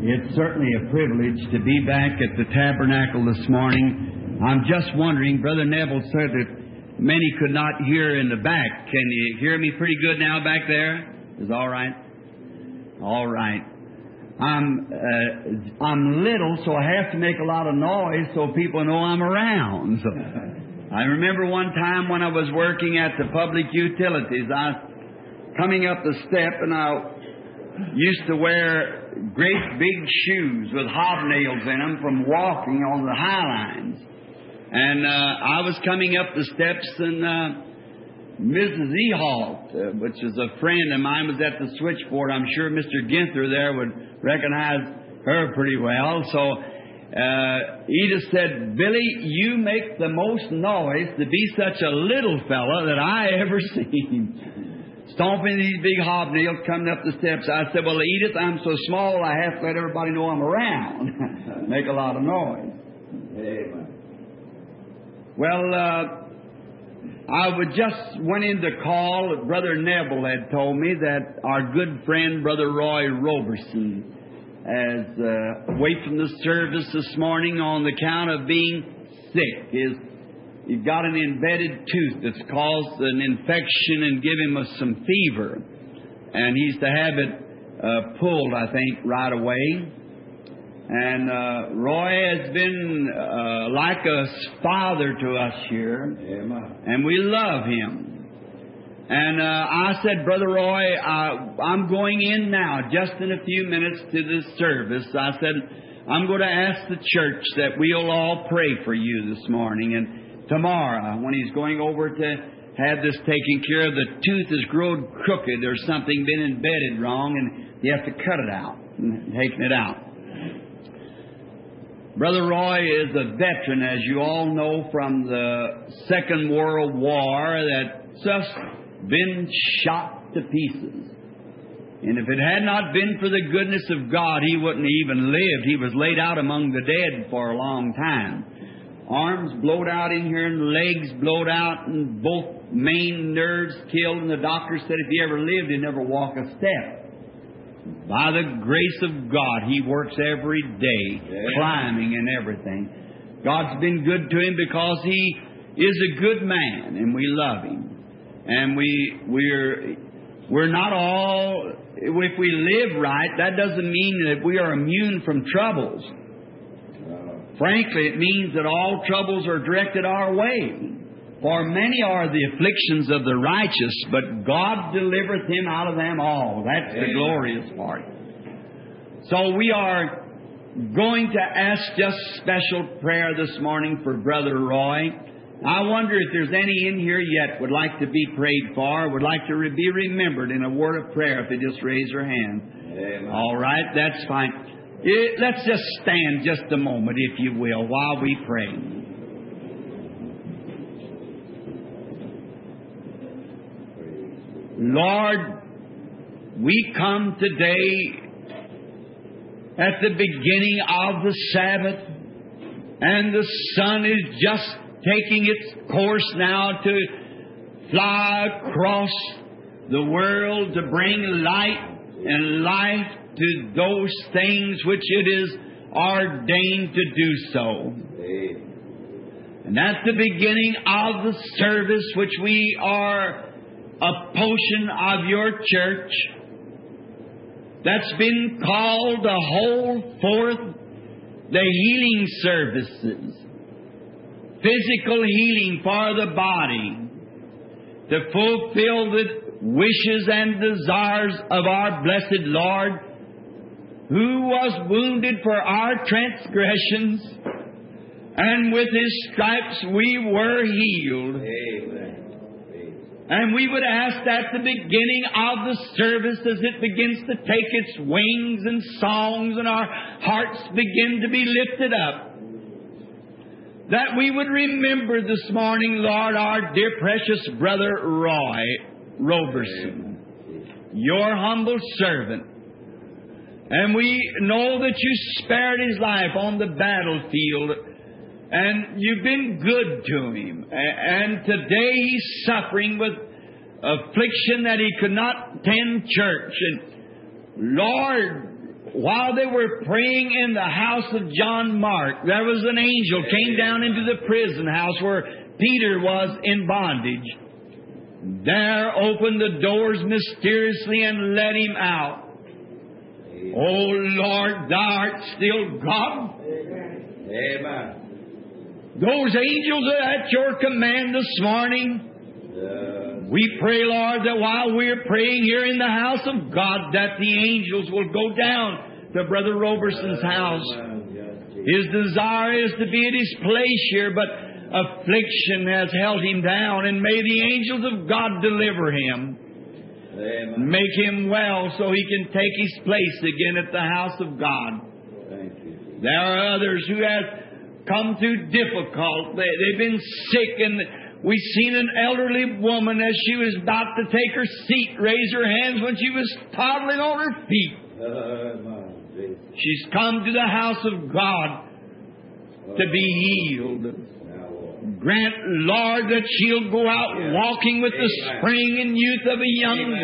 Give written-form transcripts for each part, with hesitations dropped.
It's certainly a privilege to be back at the tabernacle this morning. I'm just wondering, Brother Neville said that many could not hear in the back. Can you hear me pretty good now back there? Is all right? All right. I'm little, so I have to make a lot of noise so people know I'm around. So, I remember one time when I was working at the public utilities, I was coming up the step, and I used to wear great big shoes with hobnails in them from walking on the high lines. And I was coming up the steps, and Mrs. Ehalt, which is a friend of mine, was at the switchboard. I'm sure Mr. Ginther there would recognize her pretty well. So Edith said, "Billy, you make the most noise to be such a little fella that I ever seen. Stomping these big hobnails coming up the steps." I said, "Well, Edith, I'm so small I have to let everybody know I'm around." Make a lot of noise. Amen. Well, I would just went in to call. Brother Neville had told me that our good friend, Brother Roy Roberson, is away from the service this morning on the count of being sick. He's got an embedded tooth that's caused an infection and give him some fever. And he's to have it pulled, I think, right away. And Roy has been like a father to us here. Amen. And we love him. And I said, "Brother Roy, I'm going in now, just in a few minutes to this service." I said, "I'm going to ask the church that we'll all pray for you this morning. And tomorrow, when he's going over to have this taken care of, the tooth has grown crooked or something been embedded wrong, and you have to cut it out and taking it out." Brother Roy is a veteran, as you all know, from the Second World War that's just been shot to pieces. And if it had not been for the goodness of God, he wouldn't even lived. He was laid out among the dead for a long time. Arms blowed out in here and legs blowed out and both main nerves killed. And the doctor said if he ever lived, he'd never walk a step. By the grace of God, he works every day, climbing and everything. God's been good to him because he is a good man, and we love him. And we're not all, if we live right, that doesn't mean that we are immune from troubles. Frankly, it means that all troubles are directed our way. For many are the afflictions of the righteous, but God delivereth him out of them all. That's the glorious part. So we are going to ask just special prayer this morning for Brother Roy. I wonder if there's any in here yet would like to be prayed for, would like to be remembered in a word of prayer if they just raise their hand. Amen. All right, that's fine. Let's just stand just a moment, if you will, while we pray. Lord, we come today at the beginning of the Sabbath, and the sun is just taking its course now to fly across the world to bring light and life to those things which it is ordained to do so. And at the beginning of the service, which we are a portion of your church that's been called to hold forth the healing services, physical healing for the body, to fulfill the wishes and desires of our blessed Lord, who was wounded for our transgressions, and with His stripes we were healed. Amen. And we would ask at the beginning of the service, as it begins to take its wings and songs and our hearts begin to be lifted up, that we would remember this morning, Lord, our dear precious Brother Roy Roberson, your humble servant. And we know that you spared his life on the battlefield, and you've been good to him. And today he's suffering with affliction that he could not attend church. And Lord, while they were praying in the house of John Mark, there was an angel came down into the prison house where Peter was in bondage. There opened the doors mysteriously and let him out. Oh Lord, Thou art still God. Amen. Those angels are at Your command this morning. We pray, Lord, that while we're praying here in the house of God, that the angels will go down to Brother Roberson's house. His desire is to be at his place here, but affliction has held him down, and may the angels of God deliver him. Amen. Make him well so he can take his place again at the house of God. Thank you. There are others who have come through difficult. They've been sick, and we've seen an elderly woman as she was about to take her seat raise her hands when she was toddling on her feet. She's come to the house of God to be healed. Grant, Lord, that she'll go out walking with the spring and youth of a young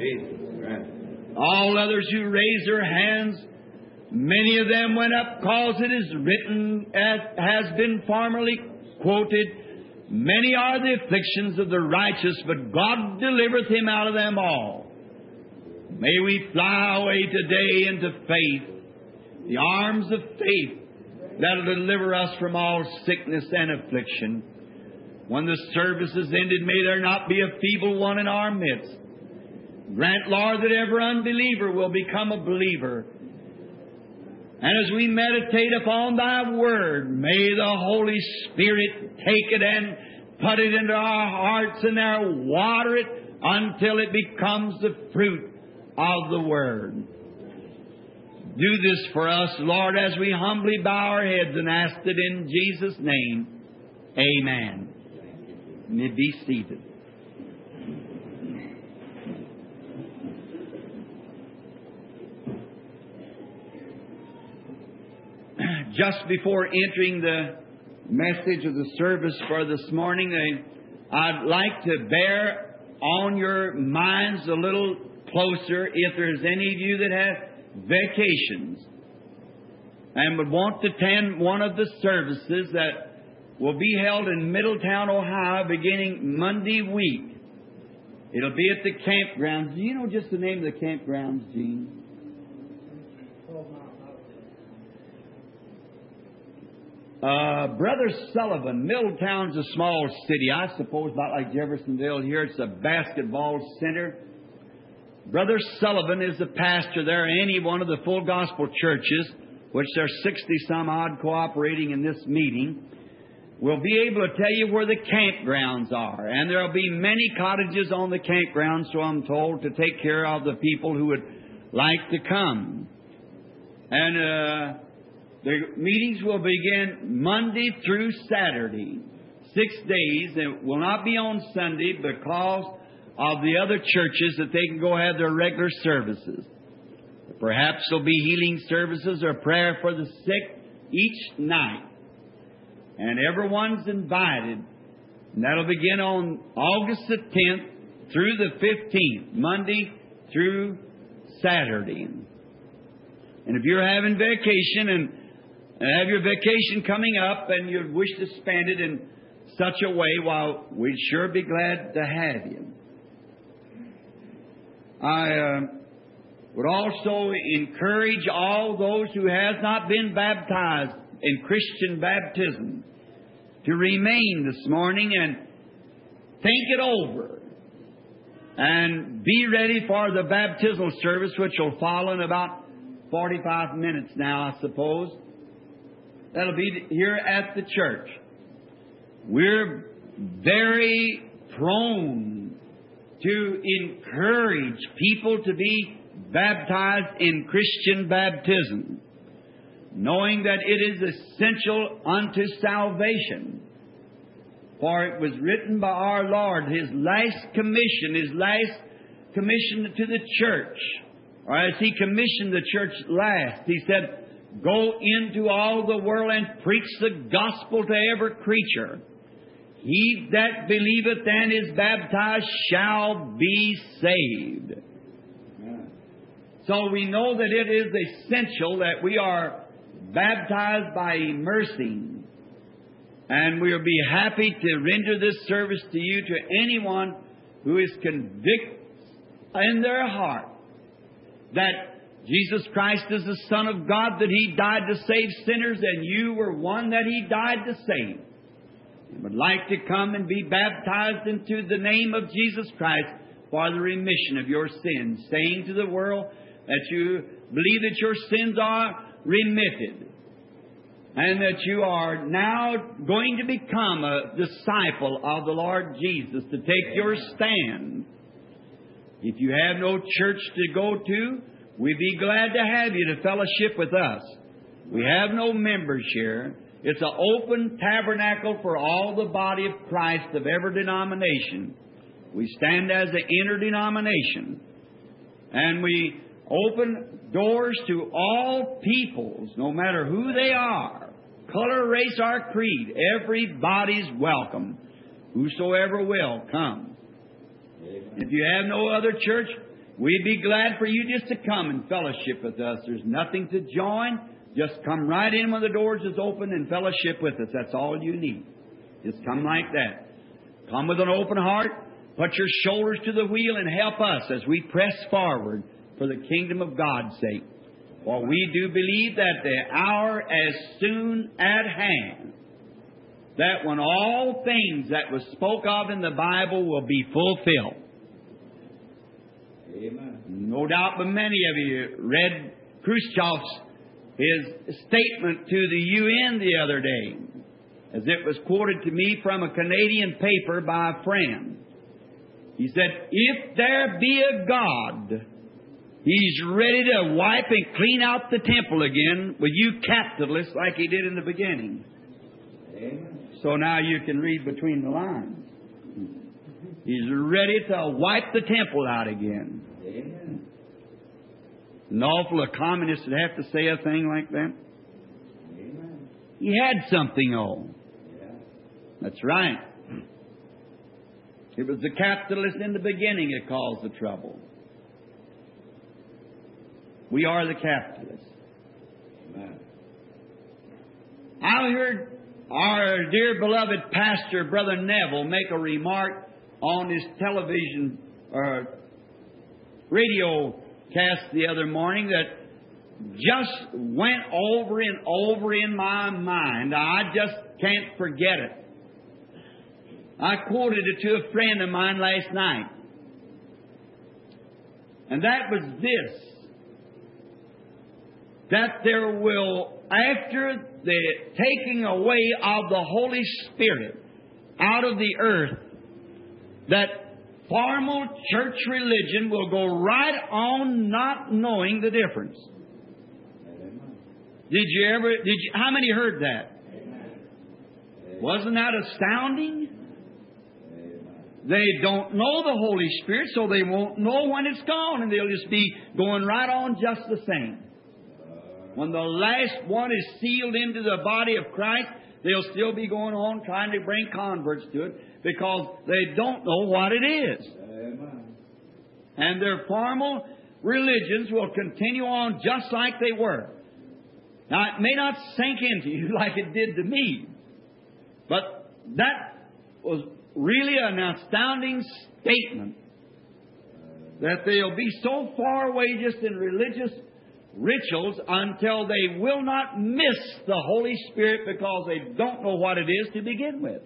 woman. All others who raise their hands, many of them went up, cause it is written, as has been formerly quoted, many are the afflictions of the righteous, but God delivereth him out of them all. May we fly away today into faith, the arms of faith that'll deliver us from all sickness and affliction. When the service is ended, may there not be a feeble one in our midst. Grant, Lord, that every unbeliever will become a believer. And as we meditate upon Thy Word, may the Holy Spirit take it and put it into our hearts and there water it until it becomes the fruit of the Word. Do this for us, Lord, as we humbly bow our heads and ask it in Jesus' name. Amen. You may be seated. Just before entering the message of the service for this morning, I'd like to bear on your minds a little closer if there's any of you that have vacations and would want to attend one of the services that will be held in Middletown, Ohio, beginning Monday week. It'll be at the campgrounds. Do you know just the name of the campgrounds, Gene? Brother Sullivan. Middletown's a small city, I suppose, about like Jeffersonville here. It's a basketball center. Brother Sullivan is the pastor there in any one of the full gospel churches, which there are 60-some odd cooperating in this meeting. We'll be able to tell you where the campgrounds are. And there will be many cottages on the campground, so I'm told, to take care of the people who would like to come. And the meetings will begin Monday through Saturday, 6 days. It will not be on Sunday because of the other churches that they can go have their regular services. Perhaps there'll be healing services or prayer for the sick each night. And everyone's invited. And that'll begin on August the 10th through the 15th, Monday through Saturday. And if you're having vacation and have your vacation coming up and you wish to spend it in such a way, well, we'd sure be glad to have you. I would also encourage all those who have not been baptized in Christian baptism to remain this morning and think it over and be ready for the baptismal service, which will follow in about 45 minutes now, I suppose. That'll be here at the church. We're very prone to encourage people to be baptized in Christian baptism, knowing that it is essential unto salvation. For it was written by our Lord, His last commission to the church, or as He commissioned the church last, He said, "Go into all the world and preach the gospel to every creature. He that believeth and is baptized shall be saved." So we know that it is essential that we are baptized by immersing. And we'll be happy to render this service to you, to anyone who is convicted in their heart that Jesus Christ is the Son of God, that He died to save sinners, and you were one that He died to save. And would like to come and be baptized into the name of Jesus Christ for the remission of your sins, saying to the world that you believe that your sins are remitted, and that you are now going to become a disciple of the Lord Jesus, to take your stand. If you have no church to go to, we'd be glad to have you to fellowship with us. We have no members here. It's an open tabernacle for all the body of Christ of every denomination. We stand as an interdenomination. And we open doors to all peoples, no matter who they are, color, race, or creed. Everybody's welcome. Whosoever will, come. If you have no other church, we'd be glad for you just to come and fellowship with us. There's nothing to join. Just come right in when the doors is open and fellowship with us. That's all you need. Just come like that. Come with an open heart. Put your shoulders to the wheel and help us as we press forward for the kingdom of God's sake. For we do believe that the hour is soon at hand, that when all things that was spoke of in the Bible will be fulfilled. Amen. No doubt, but many of you read Khrushchev's his statement to the UN the other day, as it was quoted to me from a Canadian paper by a friend. He said, if there be a God, He's ready to wipe and clean out the temple again with you capitalists like He did in the beginning. Amen. So now you can read between the lines. He's ready to wipe the temple out again. Amen. An awful a communist would have to say a thing like that. Amen. He had something on. Yeah. That's right. It was the capitalists in the beginning that caused the trouble. We are the capitalists. Amen. I heard our dear beloved pastor, Brother Neville, make a remark on his television or radio cast the other morning that just went over and over in my mind. I just can't forget it. I quoted it to a friend of mine last night. And that was this: that there will, after the taking away of the Holy Spirit out of the earth, that formal church religion will go right on not knowing the difference. How many heard that? Wasn't that astounding? They don't know the Holy Spirit, so they won't know when it's gone, and they'll just be going right on just the same. When the last one is sealed into the body of Christ, they'll still be going on trying to bring converts to it because they don't know what it is. Amen. And their formal religions will continue on just like they were. Now, it may not sink into you like it did to me, but that was really an astounding statement, that they'll be so far away just in religious rituals until they will not miss the Holy Spirit because they don't know what it is to begin with.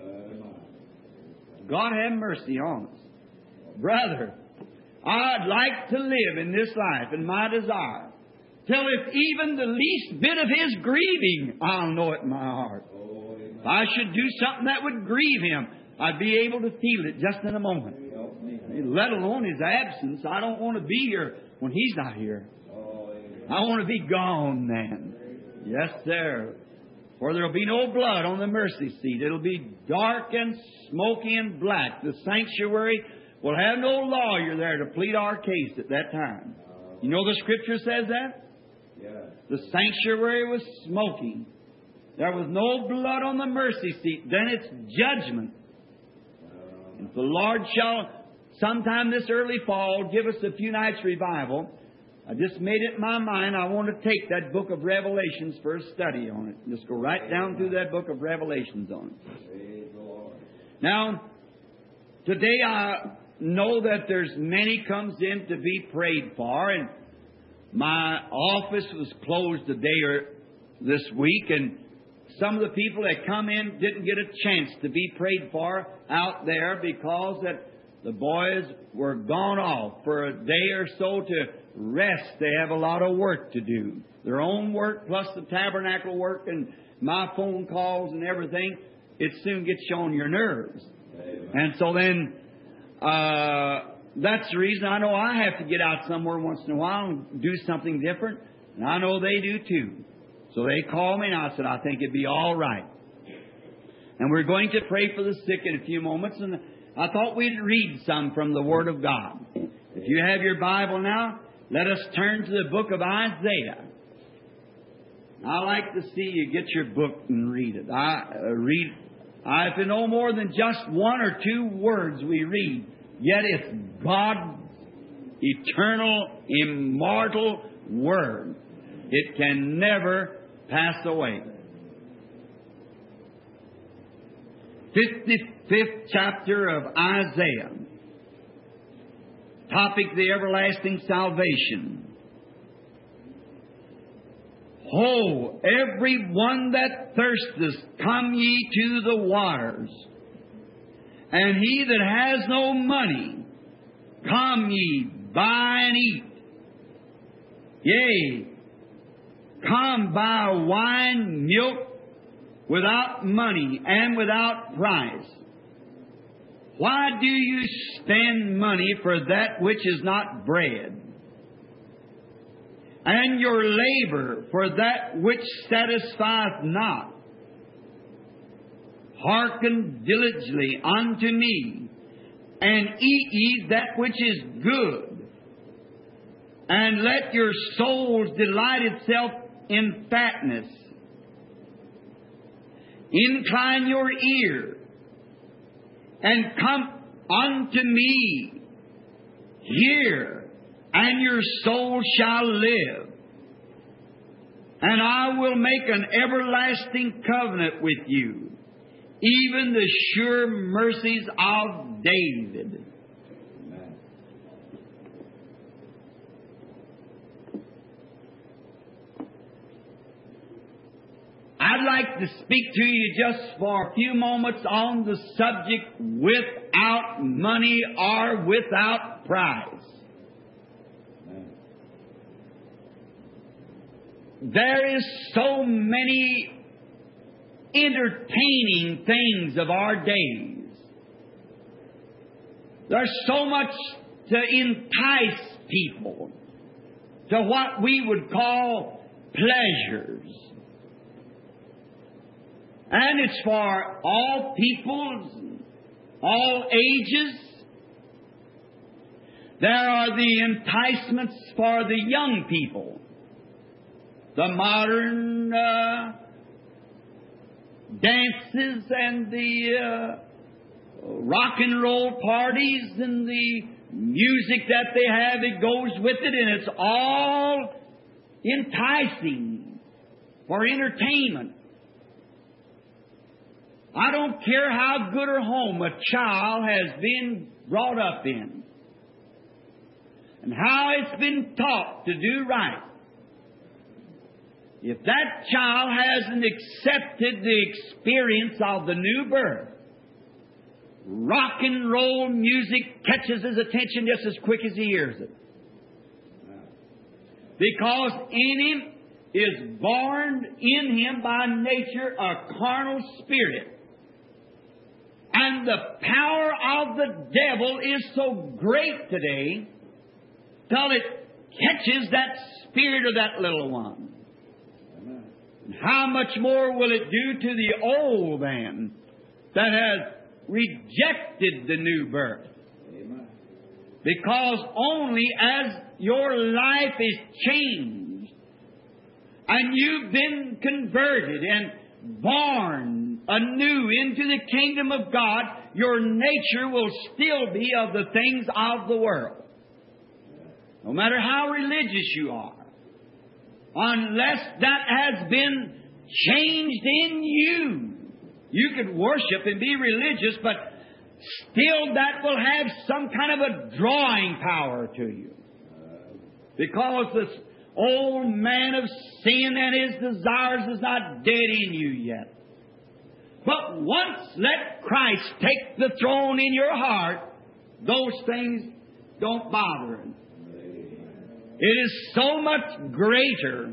God have mercy on us. Brother, I'd like to live in this life, and my desire, till if even the least bit of His grieving, I'll know it in my heart. If I should do something that would grieve Him, I'd be able to feel it just in a moment. Let alone His absence. I don't want to be here when He's not here. I want to be gone then. Yes, sir. For there will be no blood on the mercy seat. It'll be dark and smoky and black. The sanctuary will have no lawyer there to plead our case at that time. You know the Scripture says that? Yeah. The sanctuary was smoky. There was no blood on the mercy seat. Then it's judgment. If the Lord shall, sometime this early fall, give us a few nights' revival, I just made it in my mind I want to take that book of Revelations for a study on it. Just go right down through that book of Revelations on it. Praise the Lord. Now, today I know that there's many comes in to be prayed for, and my office was closed today or this week, and some of the people that come in didn't get a chance to be prayed for out there because that the boys were gone off for a day or so to rest. They have a lot of work to do. Their own work plus the tabernacle work and my phone calls and everything, it soon gets you on your nerves. Amen. And so then, that's the reason I know I have to get out somewhere once in a while and do something different. And I know they do too. So they called me and I said, I think it'd be all right. And we're going to pray for the sick in a few moments. And I thought we'd read some from the Word of God. If you have your Bible now, let us turn to the book of Isaiah. I like to see you get your book and read it. If you know more than just one or two words we read, yet it's God's eternal, immortal Word. It can never pass away. 55th chapter of Isaiah. Topic, the everlasting salvation. Ho, every one that thirsteth, come ye to the waters. And he that has no money, come ye, buy and eat. Yea, come buy wine, milk, without money and without price. Why do you spend money for that which is not bread, and your labor for that which satisfieth not? Hearken diligently unto me, and eat ye that which is good, and let your souls delight itself in fatness. Incline your ear, and come unto me. Hear, and your soul shall live. And I will make an everlasting covenant with you, even the sure mercies of David. Amen. I'd like to speak to you just for a few moments on the subject without money or without price. Amen. There is so many entertaining things of our days. There's so much to entice people to what we would call pleasures. And it's for all peoples, all ages. There are the enticements for the young people. The modern dances and the rock and roll parties and the music that they have, it goes with it, and it's all enticing for entertainment. I don't care how good a home a child has been brought up in and how it's been taught to do right. If that child hasn't accepted the experience of the new birth, rock and roll music catches his attention just as quick as he hears it. Because in him is born in him by nature a carnal spirit. And the power of the devil is so great today till it catches that spirit of that little one. Amen. And how much more will it do to the old man that has rejected the new birth? Amen. Because only as your life is changed and you've been converted and born anew into the kingdom of God, your nature will still be of the things of the world. no matter how religious you are, unless that has been changed in you. You could worship and be religious, but still that will have some kind of a drawing power to you. Because this old man of sin and his desires is not dead in you yet. But once let Christ take the throne in your heart, those things don't bother him. It is so much greater.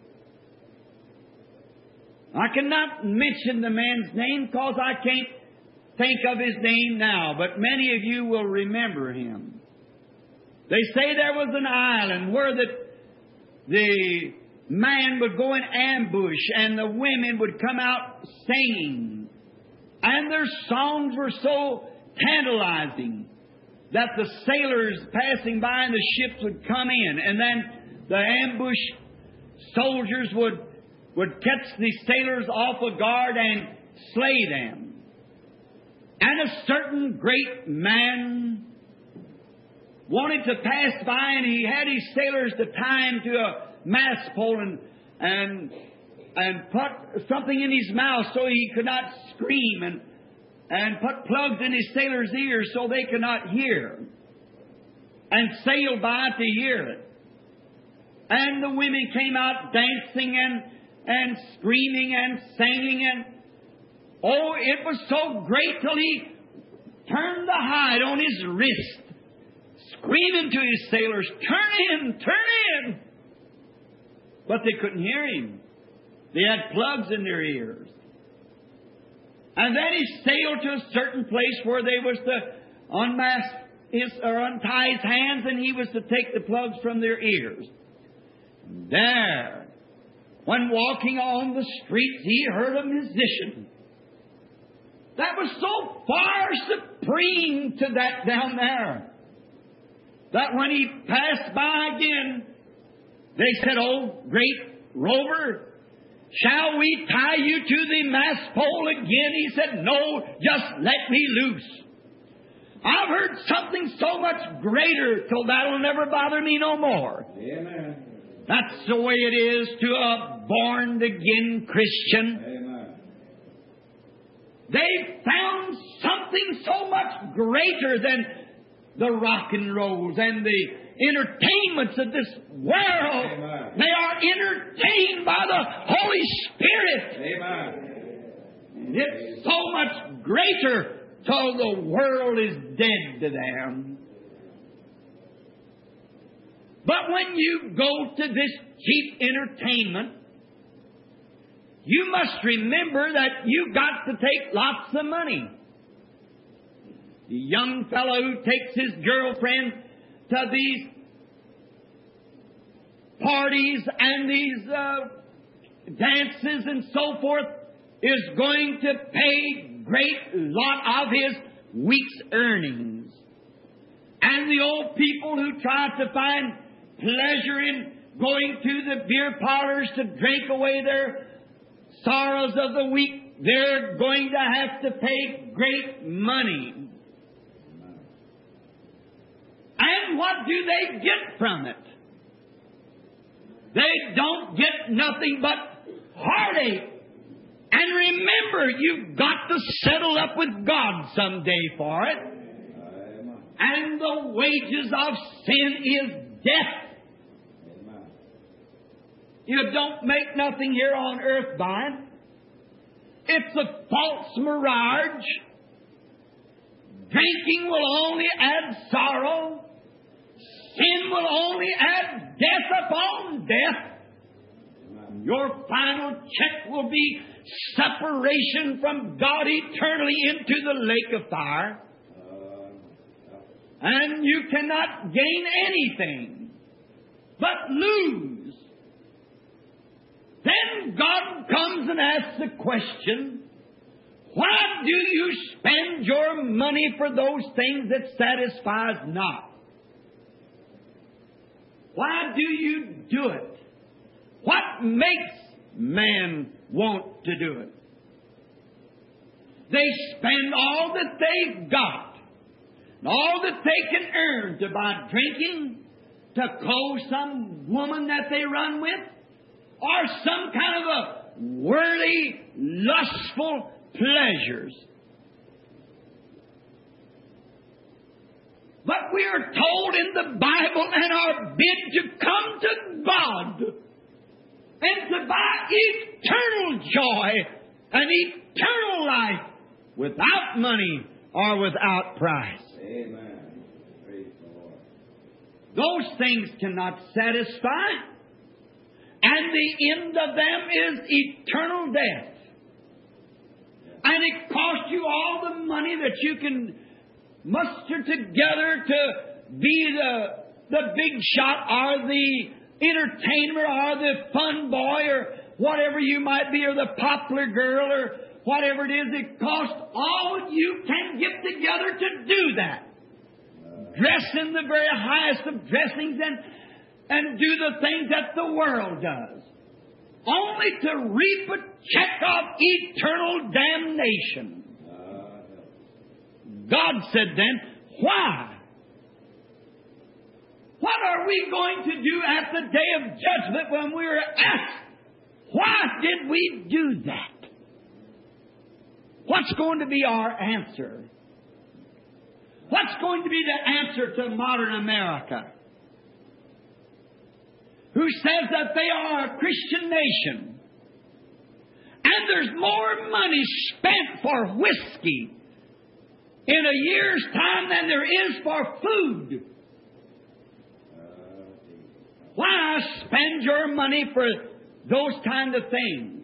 I cannot mention the man's name because I can't think of his name now, but many of you will remember him. They say there was an island where the man would go in ambush and the women would come out singing. And their songs were so tantalizing that the sailors passing by in the ships would come in, and then the ambush soldiers would catch the sailors off a guard and slay them. And a certain great man wanted to pass by, and he had his sailors to tie him to a mast pole and put something in his mouth so he could not scream, and put plugs in his sailors' ears so they could not hear, and sail by to hear it. And the women came out dancing and screaming and singing, and oh, it was so great till he turned the hide on his wrist, screaming to his sailors, "Turn in! Turn in!" But they couldn't hear him. They had plugs in their ears. And then he sailed to a certain place where they was to untie his hands, and he was to take the plugs from their ears. There, when walking on the streets, he heard a musician that was so far supreme to that down there, that when he passed by again, they said, "Oh, great rover, shall we tie you to the mast pole again?" He said, "No, just let me loose. I've heard something so much greater till that'll never bother me no more." Amen. That's the way it is to a born-again Christian. Amen. They found something so much greater than the rock and rolls and the entertainments of this world. Amen. They are entertained by the Holy Spirit. Amen. And it's so much greater till the world is dead to them. But when you go to this cheap entertainment, you must remember that you've got to take lots of money. The young fellow who takes his girlfriend to these parties and these dances and so forth is going to pay great lot of his week's earnings. And the old people who try to find pleasure in going to the beer parlors to drink away their sorrows of the week, they're going to have to pay great money. And what do they get from it? They don't get nothing but heartache. And remember, you've got to settle up with God someday for it. And the wages of sin is death. You don't make nothing here on earth by it. It's a false mirage. Drinking will only add sorrow. Sin will only add death upon death. Your final check will be separation from God eternally into the lake of fire. And you cannot gain anything but lose. Then God comes and asks the question, why do you spend your money for those things that satisfies not? Why do you do it? What makes man want to do it? They spend all that they've got, and all that they can earn to buy drinking, to clothe some woman that they run with, or some kind of a worldly, lustful pleasures. But we are told in the Bible and are bid to come to God and to buy eternal joy and eternal life without money or without price. Amen. Praise the Lord. Those things cannot satisfy, and the end of them is eternal death. And it costs you all the money that you can muster together to be the big shot or the entertainer or the fun boy or whatever you might be, or the popular girl or whatever it is. It costs all you can get together to do that. Dress in the very highest of dressings and do the things that the world does, only to reap a check of eternal damnation. God said then, why? What are we going to do at the day of judgment when we are asked, why did we do that? What's going to be our answer? What's going to be the answer to modern America, who says that they are a Christian nation, and there's more money spent for whiskey in a year's time than there is for food? Why spend your money for those kind of things?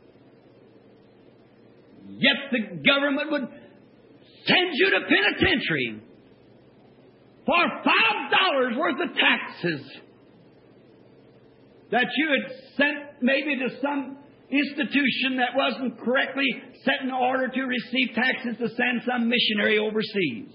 Yet the government would send you to penitentiary for $5 worth of taxes that you had sent maybe to some institution that wasn't correctly set in order to receive taxes to send some missionary overseas.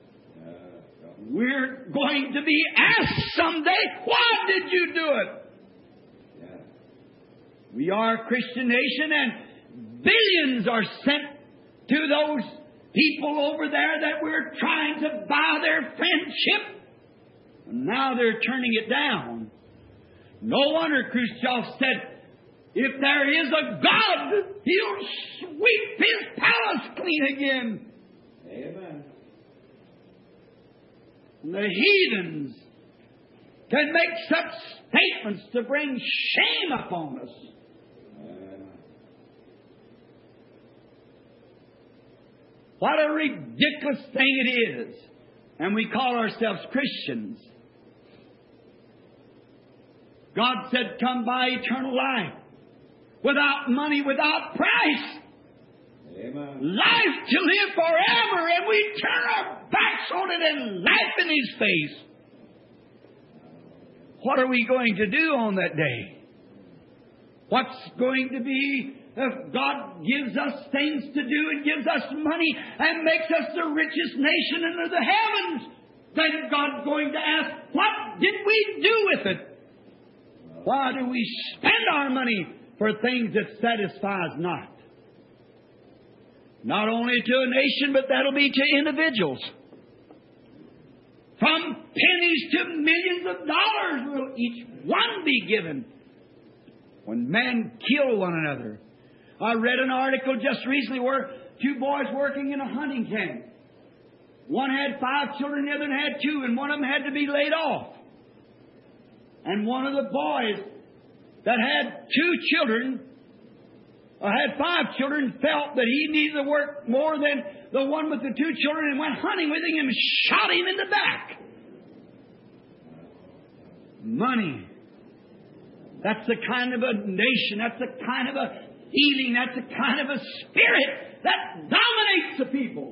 We're going to be asked someday, why did you do it? We are a Christian nation, and billions are sent to those people over there that we're trying to buy their friendship. And now they're turning it down. No wonder Khrushchev said, if there is a God, He'll sweep His palace clean again. Amen. And the heathens can make such statements to bring shame upon us. What a ridiculous thing it is. And we call ourselves Christians. God said, come by eternal life. Without money, without price. Amen. Life to live forever, and we turn our backs on it and laugh in His face. What are we going to do on that day? What's going to be if God gives us things to do and gives us money and makes us the richest nation under the heavens? Then God's going to ask, what did we do with it? Why do we spend our money for things that satisfies not? Not only to a nation, but that'll be to individuals. From pennies to millions of dollars will each one be given when men kill one another. I read an article just recently where two boys working in a hunting camp. One had 5 children, the other had 2, and one of them had to be laid off. And one of the boys that had 2 children, or had 5 children, felt that he needed to work more than the one with the 2 children, and went hunting with him and shot him in the back. Money. That's the kind of a nation, that's the kind of a healing, that's the kind of a spirit that dominates the people.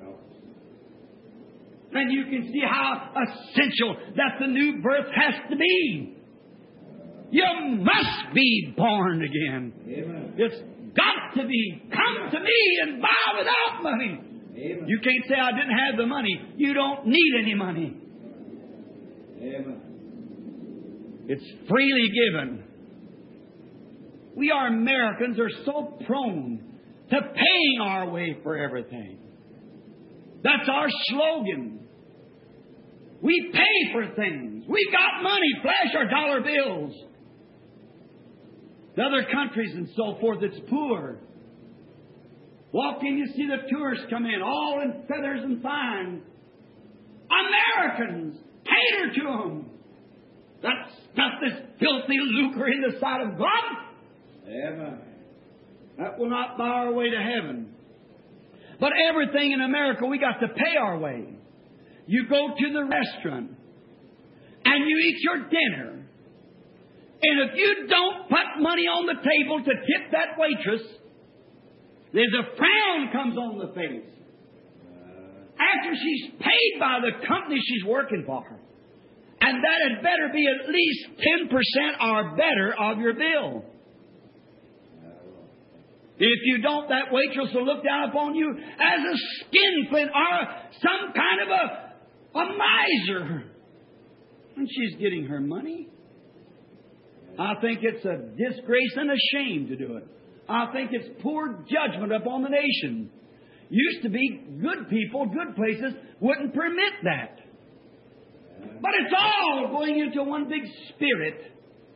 And you can see how essential that the new birth has to be. You must be born again. Amen. It's got to be. Come to me and buy without money. Amen. You can't say, I didn't have the money. You don't need any money. Amen. It's freely given. We are Americans are so prone to paying our way for everything. That's our slogan. We pay for things. We got money, flash our dollar bills. The other countries and so forth, it's poor. Walk in, you see the tourists come in, all in feathers and fine. Americans, cater to them. That stuff is filthy lucre in the sight of God. Amen. That will not buy our way to heaven. But everything in America, we got to pay our way. You go to the restaurant and you eat your dinner. And if you don't put money on the table to tip that waitress, there's a frown comes on the face. After she's paid by the company she's working for. And that had better be at least 10% or better of your bill. If you don't, that waitress will look down upon you as a skinflint or some kind of a miser. And she's getting her money. I think it's a disgrace and a shame to do it. I think it's poor judgment upon the nation. Used to be good people, good places wouldn't permit that. But it's all going into one big spirit.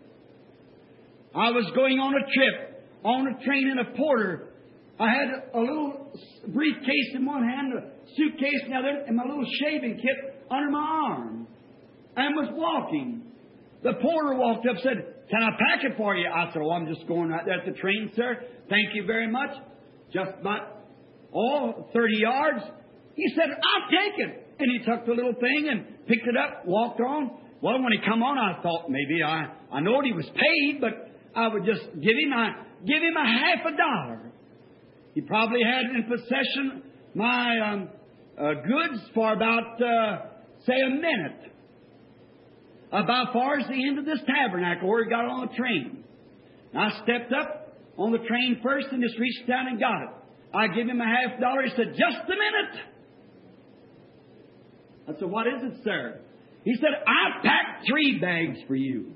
I was going on a trip, on a train in a porter. I had a little briefcase in one hand, a suitcase in the other, and my little shaving kit under my arm. And was walking. The porter walked up and said, "Can I pack it for you?" I said, "Oh, I'm just going right there at the train, sir. Thank you very much." Just about 30 yards. He said, "I'll take it." And he took the little thing and picked it up, walked on. Well, when he come on, I thought maybe I knowed he was paid, but I would just give him a $50. He probably had in possession my goods for about, say, a minute. About far as the end of this tabernacle where he got on the train. And I stepped up on the train first and just reached down and got it. I give him a $50. He said, "Just a minute." I said, "What is it, sir?" He said, "I packed 3 bags for you."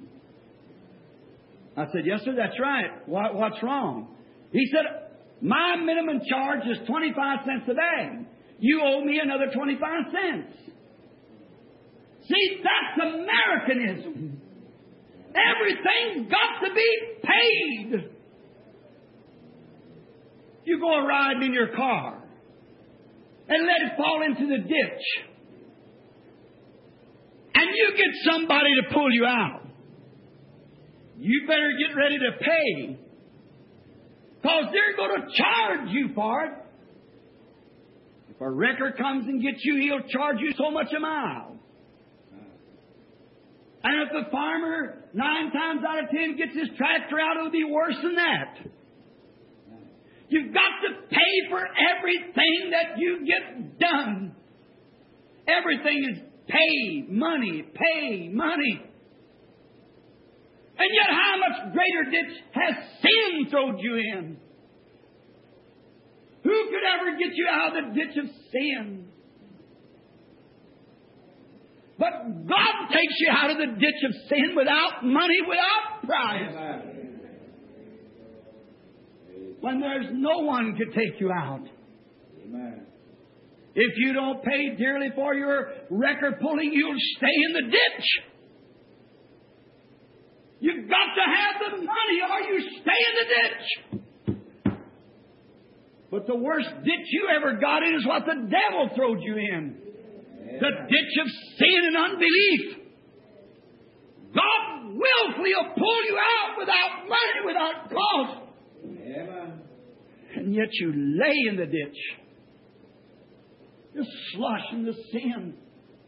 I said, "Yes, sir, that's right. What's wrong?" He said, "My minimum charge is 25 cents a bag. You owe me another 25 cents. See, that's Americanism. Everything's got to be paid. You go riding in your car and let it fall into the ditch. And you get somebody to pull you out. You better get ready to pay. Because they're going to charge you for it. If a wrecker comes and gets you, he'll charge you so much a mile. And if the farmer, 9 times out of 10, gets his tractor out, it'll be worse than that. You've got to pay for everything that you get done. Everything is pay money, pay money. And yet how much greater ditch has sin thrown you in? Who could ever get you out of the ditch of sin? But God takes you out of the ditch of sin without money, without price. When there's no one to take you out. Amen. If you don't pay dearly for your wrecker pulling, you'll stay in the ditch. You've got to have the money or you stay in the ditch. But the worst ditch you ever got in is what the devil throwed you in. The ditch of sin and unbelief. God willfully will pull you out without money, without cost. Amen. And yet you lay in the ditch. Just slush in the sin.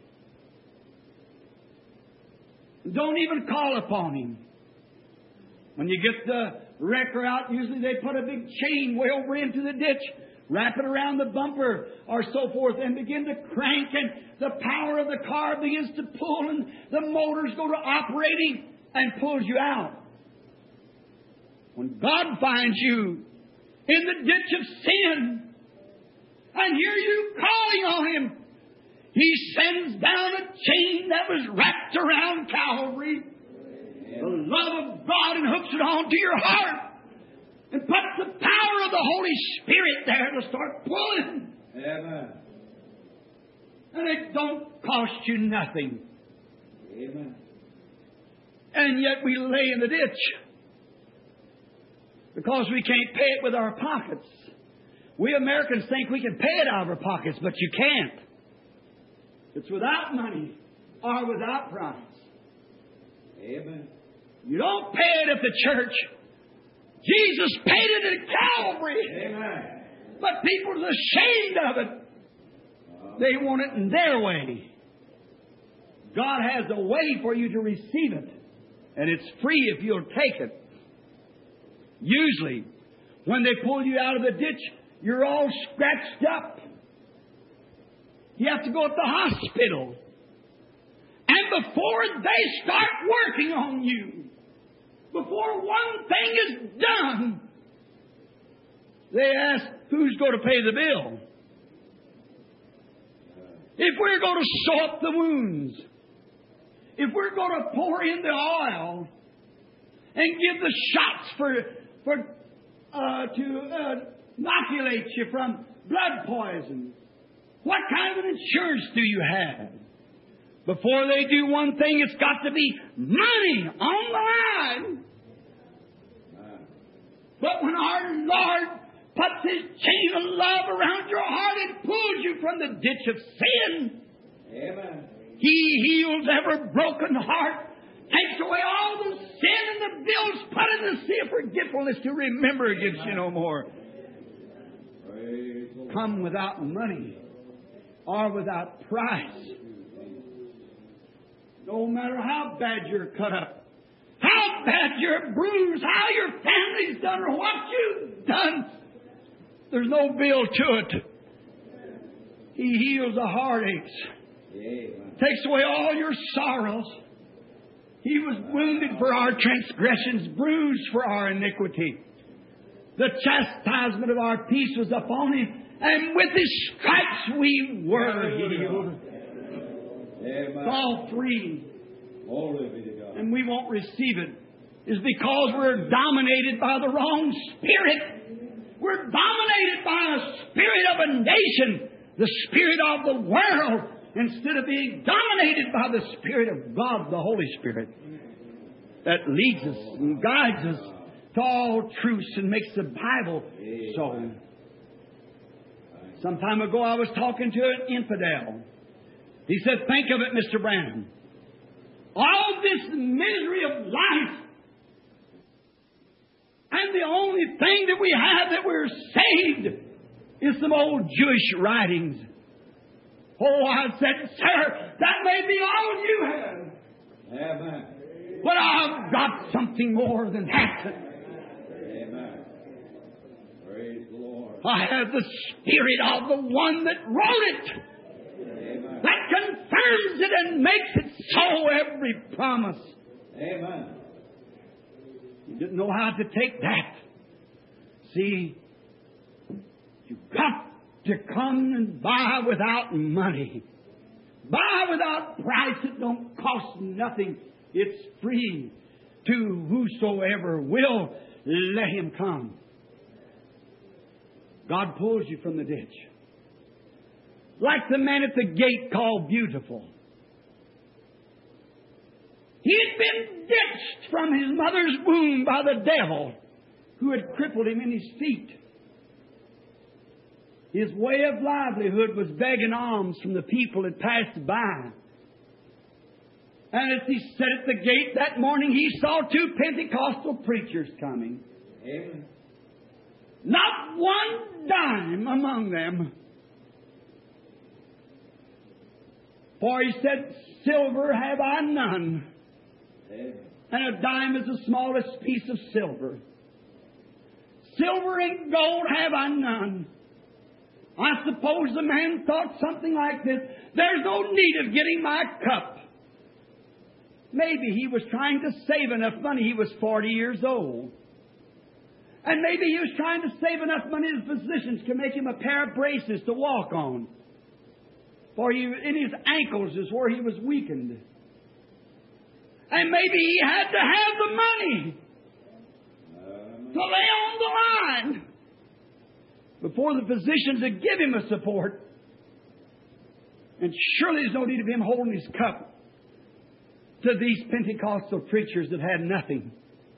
Don't even call upon Him. When you get the wrecker out, usually they put a big chain way over into the ditch, wrap it around the bumper or so forth, and begin to crank, and the power of the car begins to pull, and the motors go to operating and pulls you out. When God finds you in the ditch of sin and hear you calling on Him, He sends down a chain that was wrapped around Calvary, the love of God, and hooks it onto your heart and puts the power of the Holy Spirit there to start pulling. Amen. And it don't cost you nothing. Amen. And yet we lay in the ditch because we can't pay it with our pockets. We Americans think we can pay it out of our pockets, but you can't. It's without money or without price. Amen. You don't pay it at the church. Jesus paid it at Calvary. Amen. But people are ashamed of it. They want it in their way. God has a way for you to receive it. And it's free if you'll take it. Usually, when they pull you out of the ditch, you're all scratched up. You have to go to the hospital. And before they start working on you, before one thing is done, they ask, who's going to pay the bill? If we're going to sew up the wounds, if we're going to pour in the oil and give the shots to inoculate you from blood poison, what kind of an insurance do you have? Before they do one thing, it's got to be money on the line. But when our Lord puts His chain of love around your heart and pulls you from the ditch of sin, Amen. He heals every broken heart, takes away all the sin and the bills, put in the sea of forgetfulness to remember against you no more. Praise the Lord. Come without money or without price. No matter how bad you're cut up, how bad you're bruised, how your family's done, or what you've done, there's no bill to it. He heals the heartaches. Amen. Takes away all your sorrows. He was wounded for our transgressions, bruised for our iniquity. The chastisement of our peace was upon Him, and with His stripes we were healed. Amen. It's all free. Glory be to God. And we won't receive it is because we're dominated by the wrong spirit. We're dominated by a spirit of a nation, the spirit of the world, instead of being dominated by the Spirit of God, the Holy Spirit, that leads us and guides us to all truths and makes the Bible so. Some time ago I was talking to an infidel. He said, think of it, Mr. Branham. All this misery of life, and the only thing that we have that we're saved is some old Jewish writings. Oh, I said, sir, that may be all you have. Amen. But I've got something more than that. Amen. Praise the Lord. I have the Spirit of the one that wrote it. Amen. That confirms it and makes it so, every promise. Amen. You didn't know how to take that. See, you've got to come and buy without money. Buy without price. It don't cost nothing. It's free to whosoever will let him come. God pulls you from the ditch. Like the man at the gate called Beautiful. He had been ditched from his mother's womb by the devil who had crippled him in his feet. His way of livelihood was begging alms from the people that passed by. And as he sat at the gate that morning, he saw two Pentecostal preachers coming. Amen. Not one dime among them. For he said, silver have I none, Amen. and a dime is the smallest piece of silver. Silver and gold have I none. I suppose the man thought something like this. There's no need of getting my cup. Maybe he was trying to save enough money. He was 40 years old. And maybe he was trying to save enough money his physicians could make him a pair of braces to walk on. For in his ankles is where he was weakened. And maybe he had to have the money to lay on the line before the physicians would give him a support. And surely there's no need of him holding his cup to these Pentecostal preachers that had nothing.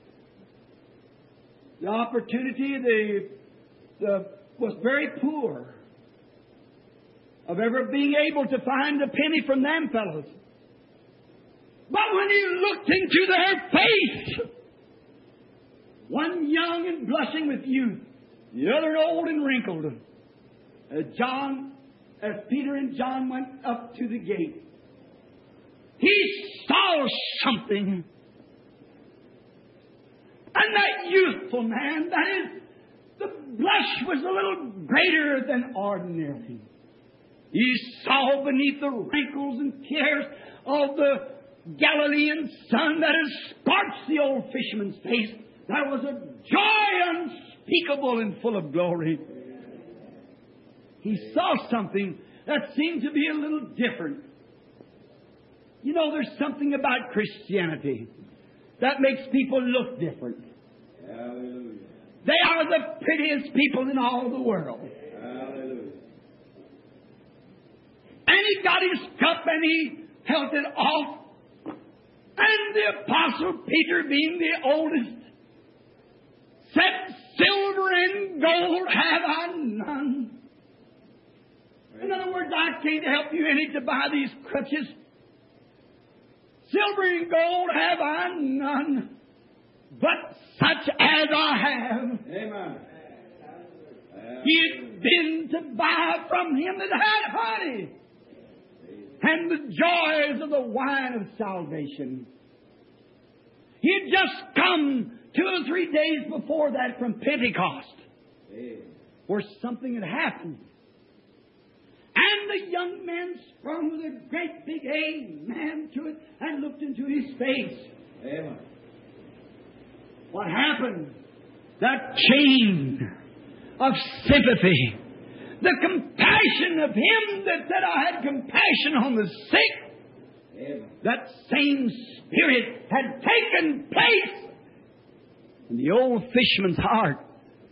The opportunity was very poor of ever being able to find a penny from them fellows. But when he looked into their face, one young and blushing with youth, the other old and wrinkled, as Peter and John went up to the gate, he saw something. And that youthful man, that is, the blush was a little greater than ordinary. He saw beneath the wrinkles and tears of the Galilean sun that had scorched the old fisherman's face, there was a joy unspeakable and full of glory. He saw something that seemed to be a little different. You know, there's something about Christianity that makes people look different. Hallelujah. They are the prettiest people in all the world. Hallelujah. And he got his cup and he held it off. And the Apostle Peter, being the oldest, said, "Silver and gold have I none." In other words, I can't help you any to buy these crutches. Silver and gold have I none, but such as I have. Amen. He had been to buy from him that had honey and the joys of the wine of salvation. He had just come 2 or 3 days before that from Pentecost, where something had happened. And the young man sprung with a great big amen to it and looked into his face. Amen. What happened? That chain of sympathy, the compassion of him that said, "I had compassion on the sick." Amen. That same spirit had taken place in the old fisherman's heart.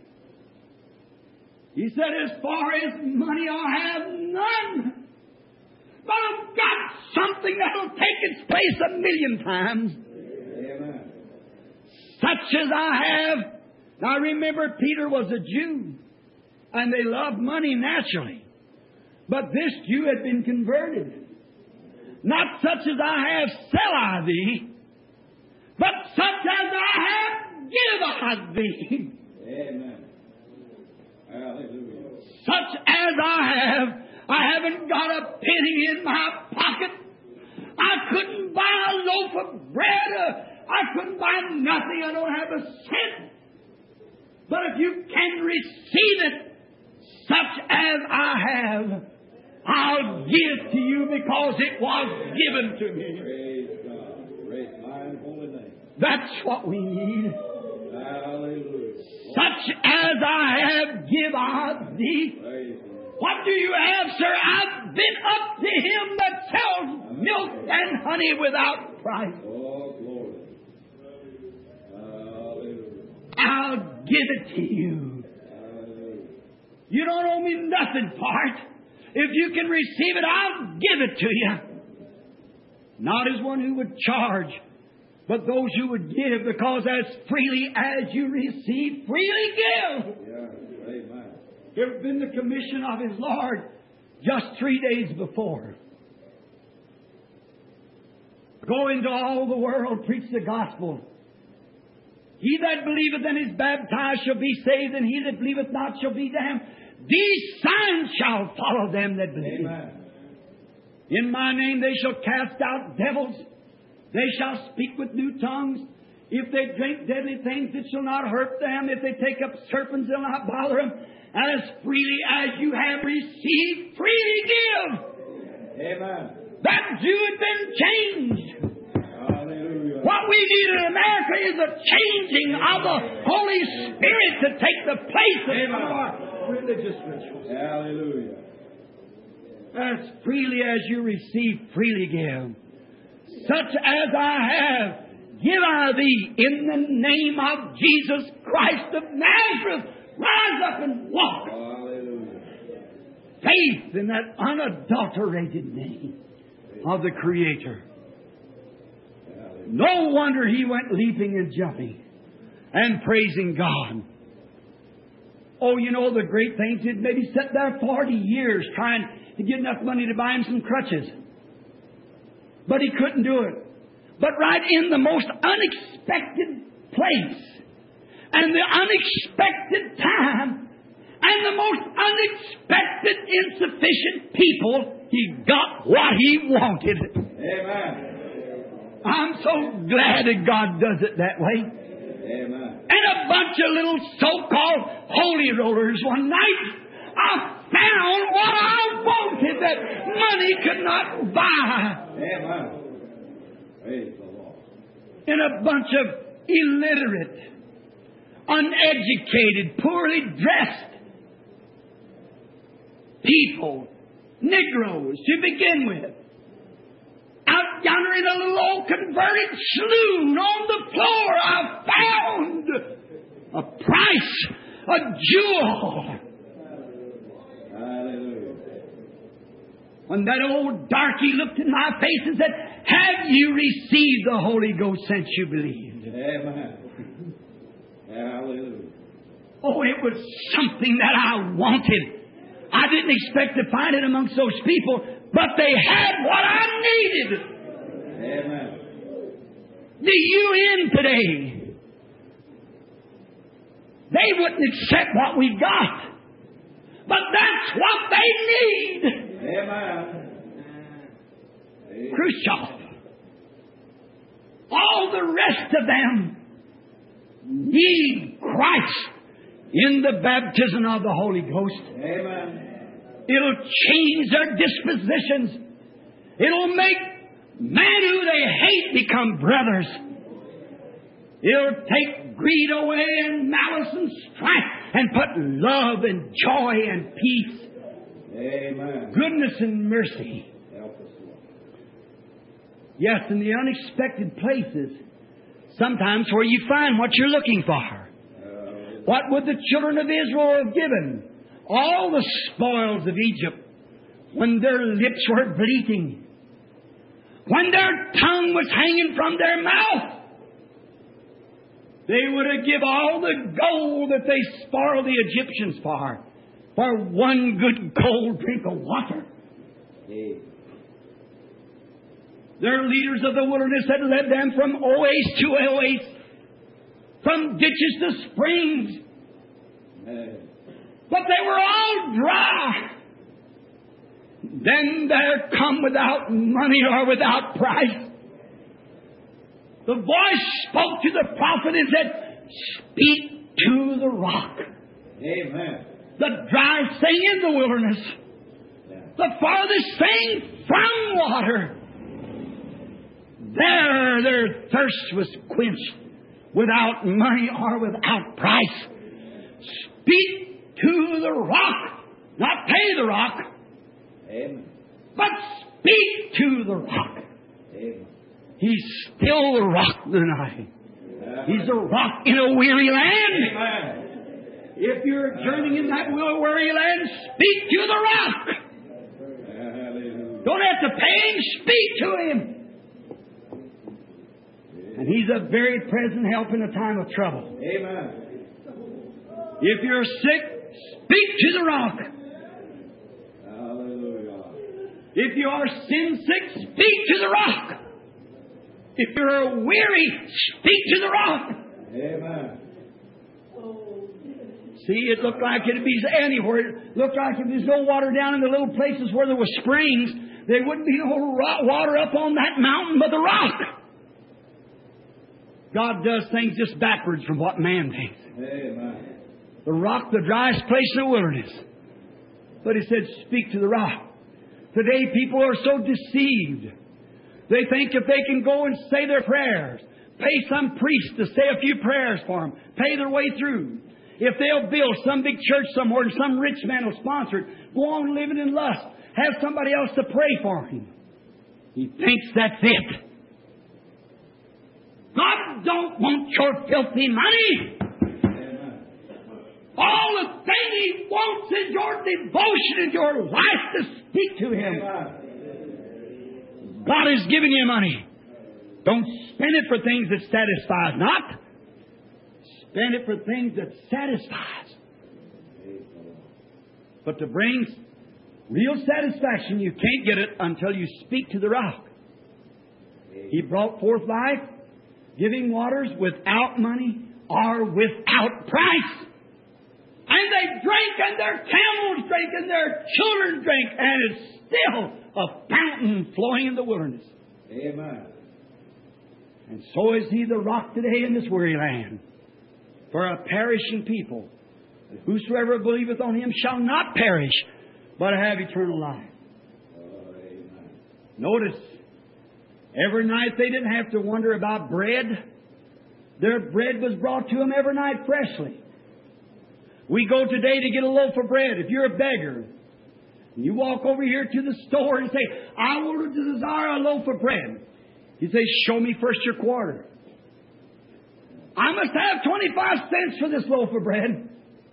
He said, "As far as money, I have none. But I've got something that'll take its place 1,000,000 times. Amen. Such as I have." Now remember, Peter was a Jew, and they loved money naturally. But this Jew had been converted. "Not such as I have sell I thee, but such as I have give I thee." Amen. Hallelujah. Such as I haven't got a penny in my pocket. I couldn't buy a loaf of bread. I couldn't buy nothing. I don't have a cent. But if you can receive it, such as I have, I'll give to you because it was given to me. Praise God. Praise my holy name. That's what we need. Hallelujah. Such as I have, give I thee. Praise God. What do you have, sir? I've been up to him that sells milk and honey without price. Oh, glory. Hallelujah. I'll give it to you. Hallelujah. You don't owe me nothing for it. If you can receive it, I'll give it to you. Not as one who would charge, but those who would give, because as freely as you receive, freely give. Yeah. Amen. There had been the commission of his Lord just 3 days before. Go into all the world, preach the gospel. He that believeth and is baptized shall be saved, and he that believeth not shall be damned. These signs shall follow them that believe. Amen. In my name they shall cast out devils. They shall speak with new tongues. If they drink deadly things, it shall not hurt them. If they take up serpents, it will not bother them. As freely as you have received, freely give. Amen. That Jew had been changed. Hallelujah. What we need in America is a changing of the Holy Spirit to take the place of some of our religious rituals. Hallelujah. As freely as you receive, freely give. Such as I have, give I thee in the name of Jesus Christ of Nazareth. Rise up and walk. Hallelujah. faith in that unadulterated name of the Creator. No wonder he went leaping and jumping and praising God. Oh, you know, the great things, he'd maybe sat there 40 years trying to get enough money to buy him some crutches. But he couldn't do it. But right in the most unexpected place and the unexpected time and the most unexpected insufficient people, he got what he wanted. Amen. I'm so glad that God does it that way. Amen. And a bunch of little so-called holy rollers one night, I found what I wanted that money could not buy. Amen. Praise the Lord. In a bunch of illiterate, uneducated, poorly dressed people, Negroes to begin with, out yonder in a little old converted saloon on the floor, I found a price, a jewel. Hallelujah. When that old darky looked in my face and said, "Have you received the Holy Ghost since you believed?" Amen. Hallelujah. Oh, it was something that I wanted. I didn't expect to find it amongst those people, but they had what I needed. Amen. The UN today, they wouldn't accept what we got, but that's what they need. Amen. Khrushchev, all the rest of them need Christ in the baptism of the Holy Ghost. Amen. It'll change their dispositions. It'll make men who they hate become brothers. It'll take greed away and malice and strife and put love and joy and peace, Amen. goodness and mercy. Help us, Lord. Yes, in the unexpected places, sometimes where you find what you're looking for. What would the children of Israel have given? All the spoils of Egypt when their lips were bleating, when their tongue was hanging from their mouth. They would have given all the gold that they spoiled the Egyptians for one good cold drink of water. Amen. Their leaders of the wilderness had led them from oasis to oasis, from ditches to springs. Amen. But they were all dry. Then there come without money or without price. The voice spoke to the prophet and said, "Speak to the rock." Amen. The dry thing in the wilderness. The farthest thing from water. There their thirst was quenched without money or without price. Speak to the rock. Not pay the rock, Amen. but speak to the rock. Amen. He's still the rock tonight. He's a rock in a weary land. Amen. If you're journeying in that weary land, speak to the rock. Hallelujah. Don't have to pay him, speak to him. And he's a very present help in a time of trouble. Amen. If you're sick, speak to the rock. Hallelujah. If you are sin sick, speak to the rock. If you're weary, speak to the rock. Amen. See, it looked like it'd be anywhere. It looked like if there's no water down in the little places where there were springs, there wouldn't be no water up on that mountain but the rock. God does things just backwards from what man thinks. Amen. The rock, the driest place in the wilderness. But he said, speak to the rock. Today people are so deceived. They think if they can go and say their prayers, pay some priest to say a few prayers for them, pay their way through. If they'll build some big church somewhere and some rich man will sponsor it, go on living in lust, have somebody else to pray for him. He thinks that's it. God don't want your filthy money. Amen. All the thing He wants is your devotion and your life to speak to Him. God has given you money. Don't spend it for things that satisfies not. Spend it for things that satisfies. But to bring real satisfaction, you can't get it until you speak to the rock. He brought forth life, giving waters without money or without price. And they drank, and their camels drank, and their children drank, and it's still a fountain flowing in the wilderness. Amen. And so is He the rock today in this weary land, for a perishing people. Whosoever believeth on Him shall not perish, but have eternal life. Notice, every night they didn't have to wonder about bread. Their bread was brought to them every night freshly. We go today to get a loaf of bread. If you're a beggar, and you walk over here to the store and say, I will desire a loaf of bread. You say, show me first your quarter. I must have 25 cents for this loaf of bread.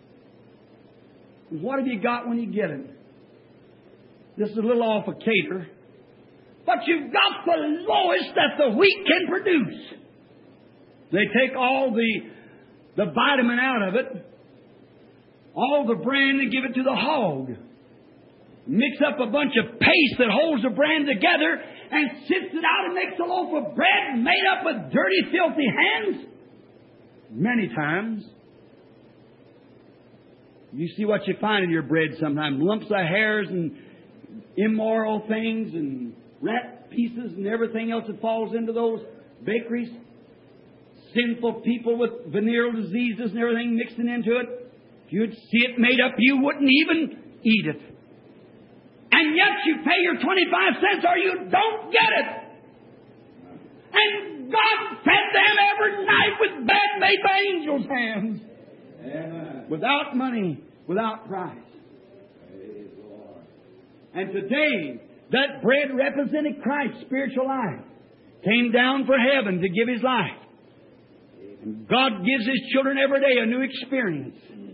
What have you got when you get it? This is a little off a cater. But you've got the lowest that the wheat can produce. They take all the vitamin out of it, all the bran, and give it to the hog. Mix up a bunch of paste that holds the bran together and sifts it out and makes a loaf of bread made up with dirty, filthy hands. Many times. You see what you find in your bread sometimes. Lumps of hairs and immoral things and rat pieces and everything else that falls into those bakeries. Sinful people with venereal diseases and everything mixing into it. If you'd see it made up, you wouldn't even eat it. And yet you pay your 25 cents or you don't get it. And God fed them every night with bread made by angels' hands. Amen. Without money, without price. And today, that bread represented Christ's spiritual life. Came down from heaven to give His life. And God gives His children every day a new experience.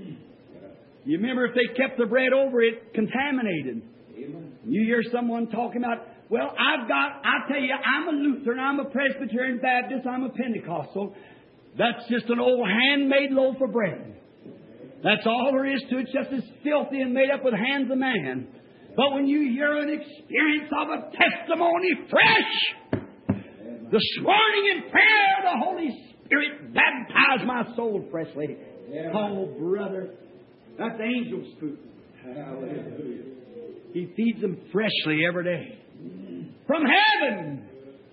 You remember if they kept the bread over it contaminated. You hear someone talking about, well, I tell you, I'm a Lutheran, I'm a Presbyterian Baptist, I'm a Pentecostal. That's just an old handmade loaf of bread. That's all there is to it. It's just as filthy and made up with hands of man. But when you hear an experience of a testimony fresh, this morning in prayer, the Holy Spirit baptized my soul freshly. Oh, brother, that's angel's food. Hallelujah. He feeds them freshly every day. From heaven,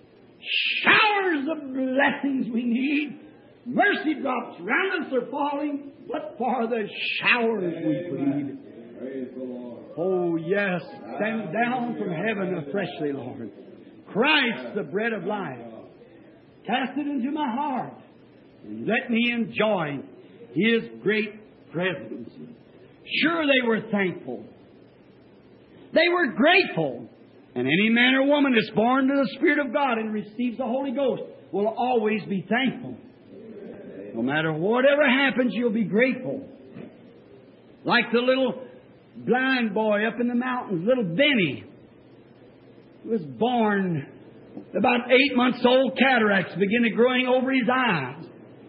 showers of blessings we need. Mercy drops round us are falling, but for the showers we plead. Praise the Lord. Oh, yes, send down from heaven freshly, Lord. Christ, the bread of life. Cast it into my heart and let me enjoy His great presence. Sure, they were thankful. They were grateful. And any man or woman that's born to the Spirit of God and receives the Holy Ghost will always be thankful. No matter whatever happens, you'll be grateful. Like the little blind boy up in the mountains, little Benny, was born about 8 months old. Cataracts began growing over his eyes.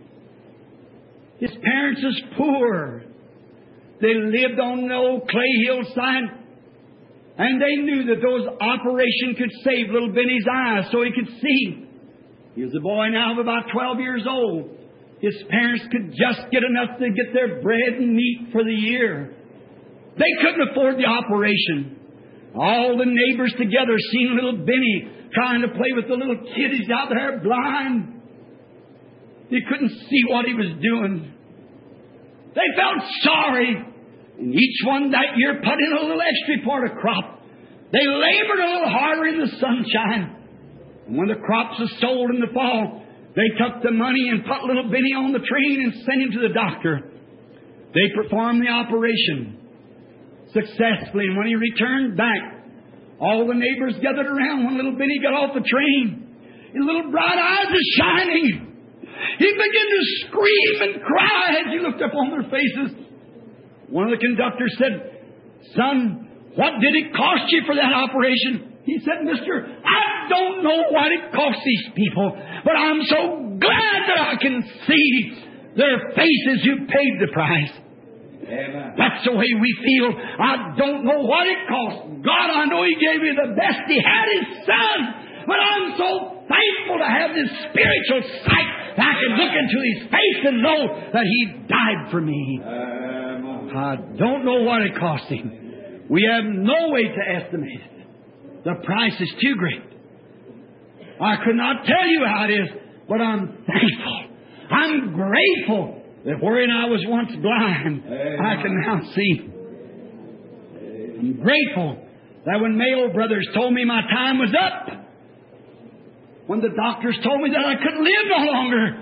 His parents was poor. They lived on an old clay hillside. And they knew that those operations could save little Benny's eyes so he could see. He was a boy now of about 12 years old. His parents could just get enough to get their bread and meat for the year. They couldn't afford the operation. All the neighbors together seen little Benny trying to play with the little kiddies out there blind. He couldn't see what he was doing. They felt sorry. And each one that year put in a little extra for the crop. They labored a little harder in the sunshine. And when the crops were sold in the fall, they took the money and put little Benny on the train and sent him to the doctor. They performed the operation successfully. And when he returned back, all the neighbors gathered around when little Benny got off the train. His little bright eyes were shining. He began to scream and cry as he looked up on their faces. One of the conductors said, "Son, what did it cost you for that operation?" He said, "Mister, I don't know what it cost these people, but I'm so glad that I can see their faces who paid the price." Amen. That's the way we feel. I don't know what it cost. God, I know He gave me the best. He had His Son. But I'm so thankful to have this spiritual sight that I can look into His face and know that He died for me. I don't know what it cost Him. We have no way to estimate it. The price is too great. I could not tell you how it is, but I'm thankful. I'm grateful that wherein I was once blind, I can now see. I'm grateful that when Mayo Brothers told me my time was up, when the doctors told me that I couldn't live no longer,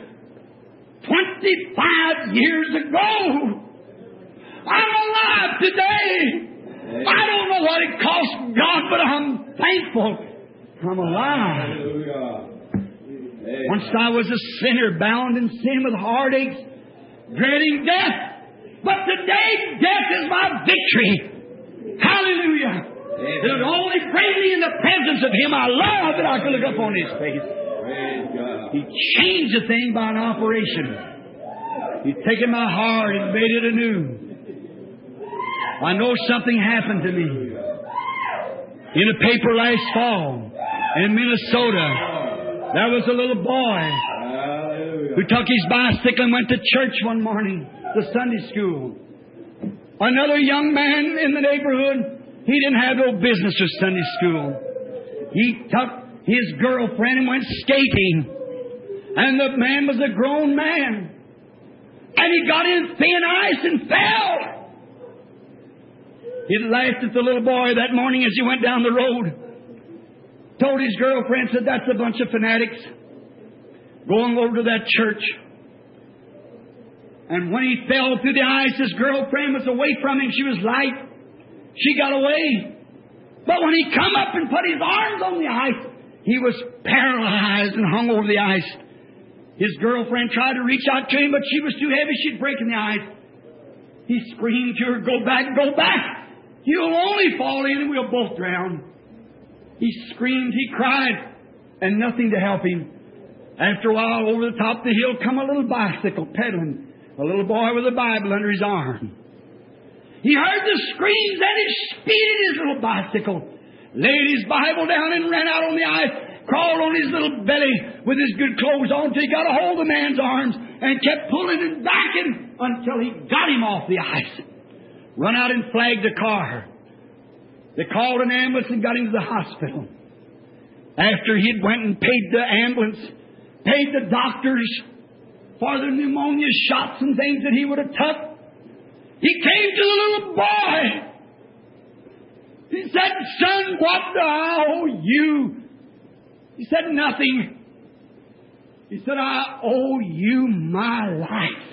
25 years ago, I'm alive today. I don't know what it cost God, but I'm thankful I'm alive. Hallelujah. Once I was a sinner, bound in sin with heartaches, dreading death. But today, death is my victory. Hallelujah. It would only bring me in the presence of Him I love that I could look upon His face. Praise God. He changed the thing by an operation. He's taken my heart and made it anew. I know something happened to me. In a paper last fall in Minnesota, there was a little boy who took his bicycle and went to church one morning, to Sunday school. Another young man in the neighborhood, he didn't have no business with Sunday school. He took his girlfriend and went skating. And the man was a grown man. And he got in thin ice and fell. He laughed at the little boy that morning as he went down the road. Told his girlfriend, said, "That's a bunch of fanatics going over to that church." And when he fell through the ice, his girlfriend was away from him. She was light. She got away. But when he come up and put his arms on the ice, he was paralyzed and hung over the ice. His girlfriend tried to reach out to him, but she was too heavy. She'd break in the ice. He screamed to her, "Go back, go back. You'll only fall in and we'll both drown." He screamed, he cried, and nothing to help him. After a while, over the top of the hill come a little bicycle pedaling. A little boy with a Bible under his arm. He heard the screams and he speeded his little bicycle, laid his Bible down and ran out on the ice, crawled on his little belly with his good clothes on until he got a hold of the man's arms and kept pulling and backing until he got him off the ice. Run out and flagged a car. They called an ambulance and got him to the hospital. After he'd went and paid the ambulance, paid the doctors for the pneumonia shots and things that he would have took, he came to the little boy. He said, "Son, what do I owe you?" He said, "Nothing." He said, "I owe you my life."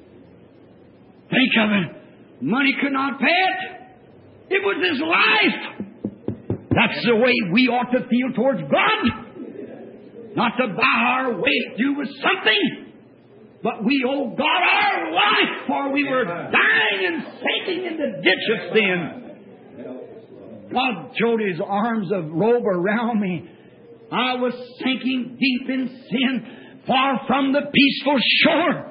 Think of it. Money could not pay it. It was his life. That's the way we ought to feel towards God. Not to buy our way through with something, but we owe God our life, for we were dying and sinking in the ditch of sin. God threw His arms of robe around me. I was sinking deep in sin, far from the peaceful shore.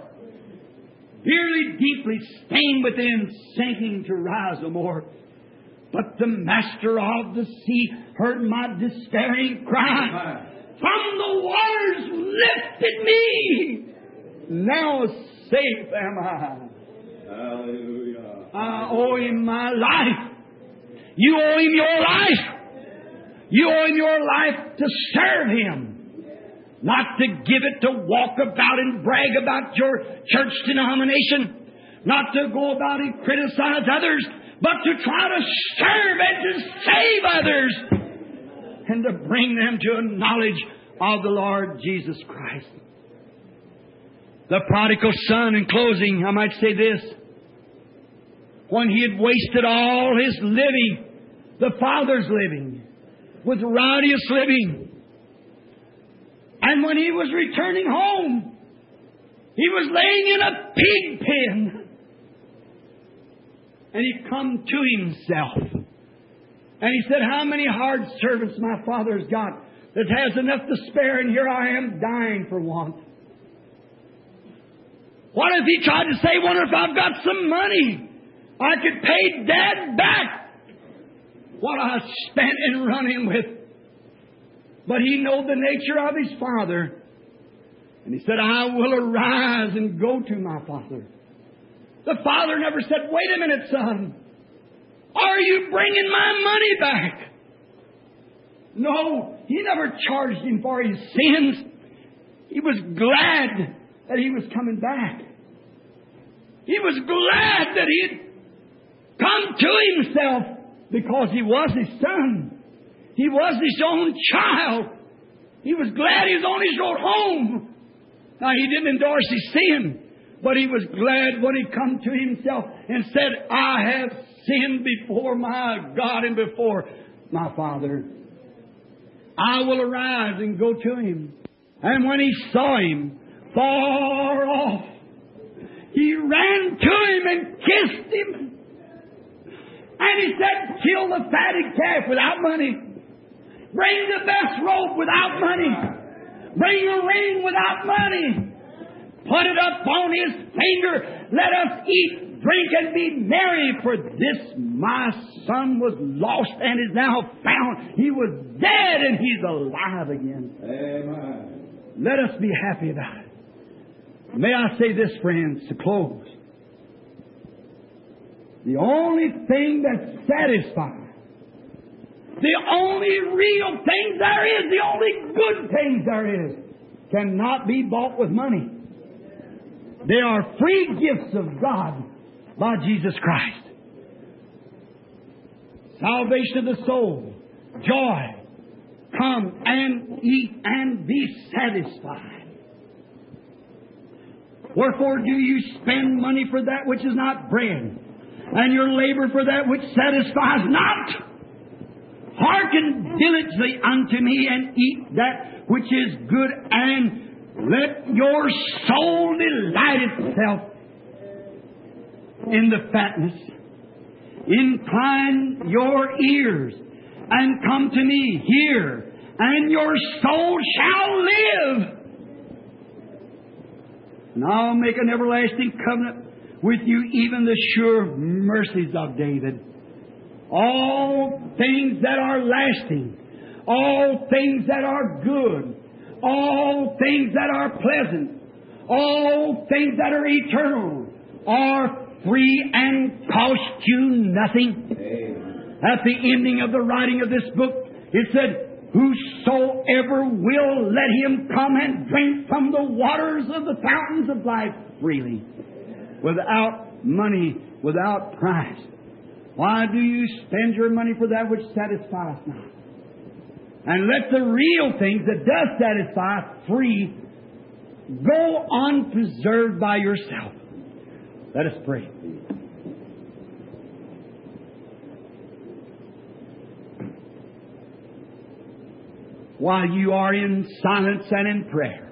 Really deeply stained within, sinking to rise no more. But the Master of the sea heard my despairing cry. From the waters lifted me. Now safe am I. Hallelujah. I owe Him my life. You owe Him your life. You owe Him your life to serve Him. Not to give it to walk about and brag about your church denomination. Not to go about and criticize others, but to try to serve and to save others. And to bring them to a knowledge of the Lord Jesus Christ. The prodigal son, in closing, I might say this. When he had wasted all his living, the father's living, with riotous living, and when he was returning home, he was laying in a pig pen. And he come to himself. And he said, how many hard servants my Father's got that has enough to spare, and here I am dying for want. What if he tried to say, wonder if I've got some money I could pay Dad back what I spent in running with. But he knew the nature of his Father. And he said, I will arise and go to my Father. The Father never said, wait a minute, son. Are you bringing my money back? No, he never charged him for his sins. He was glad that he was coming back. He was glad that he had come to himself because he was his son. He was his own child. He was glad he was on his road home. Now, he didn't endorse his sin, but he was glad when he come to himself and said, I have sinned before my God and before my Father. I will arise and go to him. And when he saw him far off, he ran to him and kissed him. And he said, kill the fatted calf without money. Bring the best robe without money. Bring a ring without money. Put it up on his finger. Let us eat, drink, and be merry. For this my son was lost and is now found. He was dead and he's alive again. Amen. Let us be happy about it. May I say this, friends, to close. The only thing that satisfies, the only real things there is, the only good things there is, cannot be bought with money. They are free gifts of God by Jesus Christ. Salvation of the soul, joy, come and eat and be satisfied. Wherefore do you spend money for that which is not bread, and your labor for that which satisfies not? Hearken diligently unto me, and eat that which is good, and let your soul delight itself in the fatness. Incline your ears, and come to me, hear, and your soul shall live. And I'll make an everlasting covenant with you, even the sure mercies of David. All things that are lasting, all things that are good, all things that are pleasant, all things that are eternal, are free and cost you nothing. Amen. At the ending of the writing of this book, it said, whosoever will, let him come and drink from the waters of the fountains of life freely, without money, without price. Why do you spend your money for that which satisfies not? And let the real things that does satisfy free go unpreserved by yourself. Let us pray. While you are in silence and in prayer,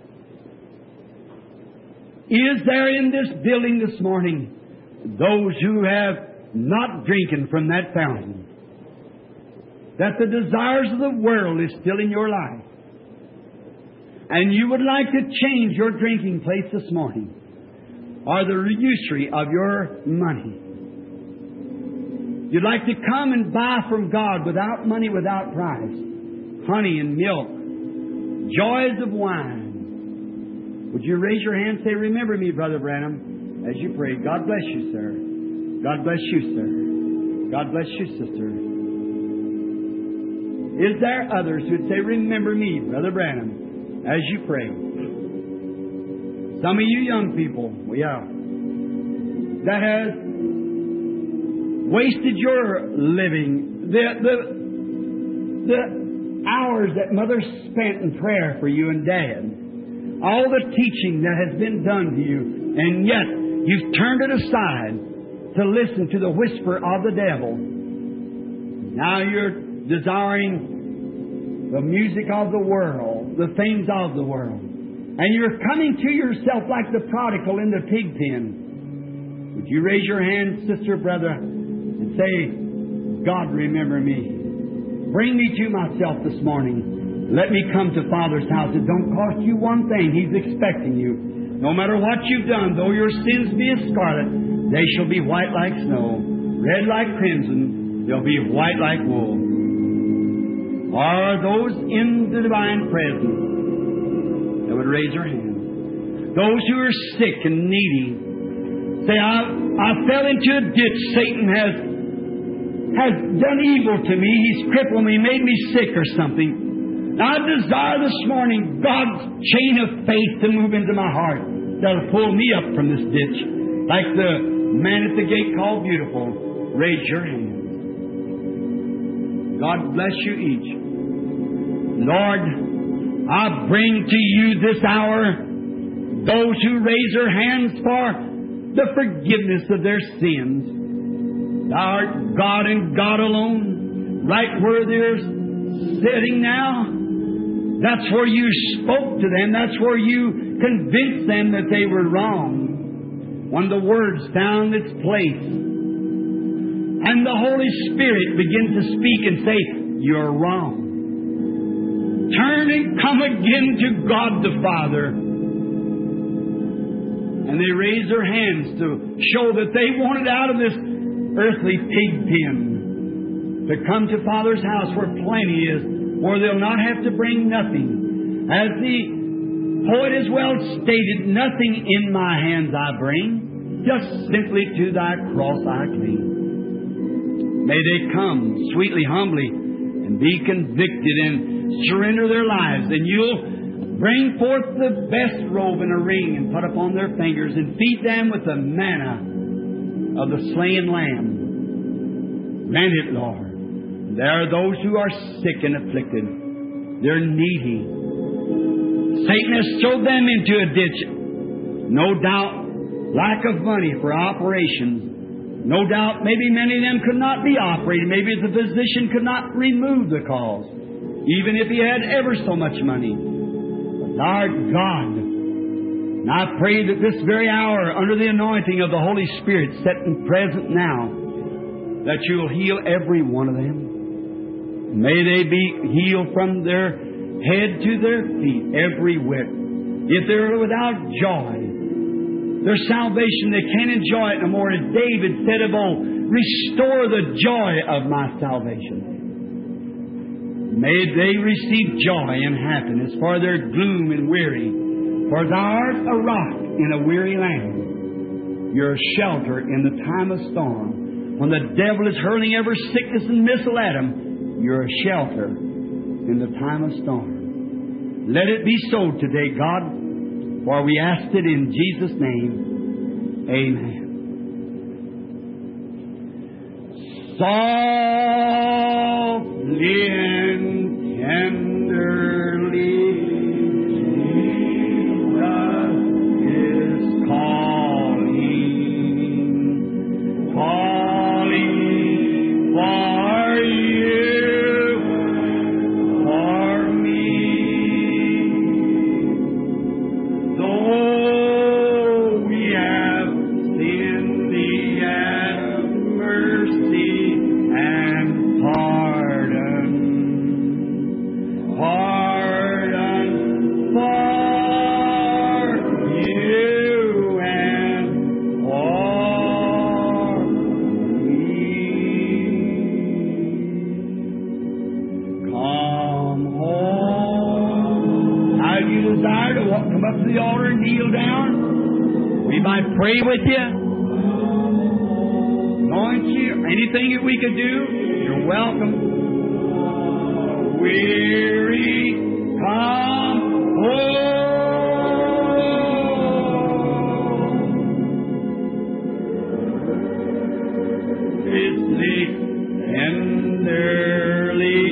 is there in this building this morning those who have not drinking from that fountain, that the desires of the world is still in your life, and you would like to change your drinking place this morning, or the usury of your money? You'd like to come and buy from God without money, without price, honey and milk, joys of wine. Would you raise your hand and say, remember me, Brother Branham, as you pray. God bless you, sir. God bless you, sir. God bless you, sister. Is there others who would say, remember me, Brother Branham, as you pray? Some of you young people, that has wasted your living, the hours that Mother spent in prayer for you and Dad, all the teaching that has been done to you, and yet you've turned it aside to listen to the whisper of the devil. Now you're desiring the music of the world, the things of the world, and you're coming to yourself like the prodigal in the pig pen. Would you raise your hand, sister, brother, and say, God, remember me. Bring me to myself this morning. Let me come to Father's house. It don't cost you one thing. He's expecting you. No matter what you've done, though your sins be as scarlet, they shall be white like snow, red like crimson, they'll be white like wool. Are those in the divine presence that would raise their hand? Those who are sick and needy, say, I fell into a ditch. Satan has done evil to me. He's crippled me, made me sick or something. Now, I desire this morning God's chain of faith to move into my heart that'll pull me up from this ditch. Like the man at the gate called Beautiful. Raise your hand. God bless you each. Lord, I bring to you this hour those who raise their hands for the forgiveness of their sins. Thou art God and God alone, right where they're sitting now. That's where you spoke to them. That's where you convinced them that they were wrong. When the words found its place, and the Holy Spirit began to speak and say, you're wrong. Turn and come again to God the Father. And they raised their hands to show that they wanted out of this earthly pig pen to come to Father's house where plenty is, where they'll not have to bring nothing. As the poet has well stated, nothing in my hands I bring, just simply to thy cross I cling. May they come sweetly, humbly, and be convicted and surrender their lives, and you'll bring forth the best robe and a ring and put upon their fingers and feed them with the manna of the slain lamb. Grant it, Lord. There are those who are sick and afflicted. They're needy. Satan has thrown them into a ditch. No doubt, lack of money for operations. No doubt, maybe many of them could not be operated. Maybe the physician could not remove the cause, even if he had ever so much money. But thou art God. And I pray that this very hour, under the anointing of the Holy Spirit set and present now, that you'll heal every one of them. May they be healed from their head to their feet, every whit. If they're without joy, their salvation, they can't enjoy it no more. As David said of old, restore the joy of my salvation. May they receive joy and happiness for their gloom and weary. For thou art a rock in a weary land. You're a shelter in the time of storm. When the devil is hurling every sickness and missile at him, you're a shelter in the time of storm. Let it be so today, God, for we asked it in Jesus' name. Amen. Softly and tenderly Jesus is calling for you, for me. Though we have sinned, He has mercy and pardon for you and for me. Come home. Now, if you desire to come up to the altar and kneel down, we might pray with you, anoint you, anything that we could do, you're welcome. Weary, come home. It's tenderly,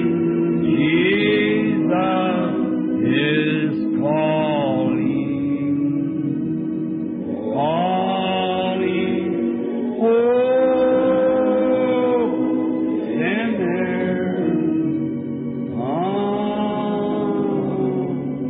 Jesus is calling, oh, sinner,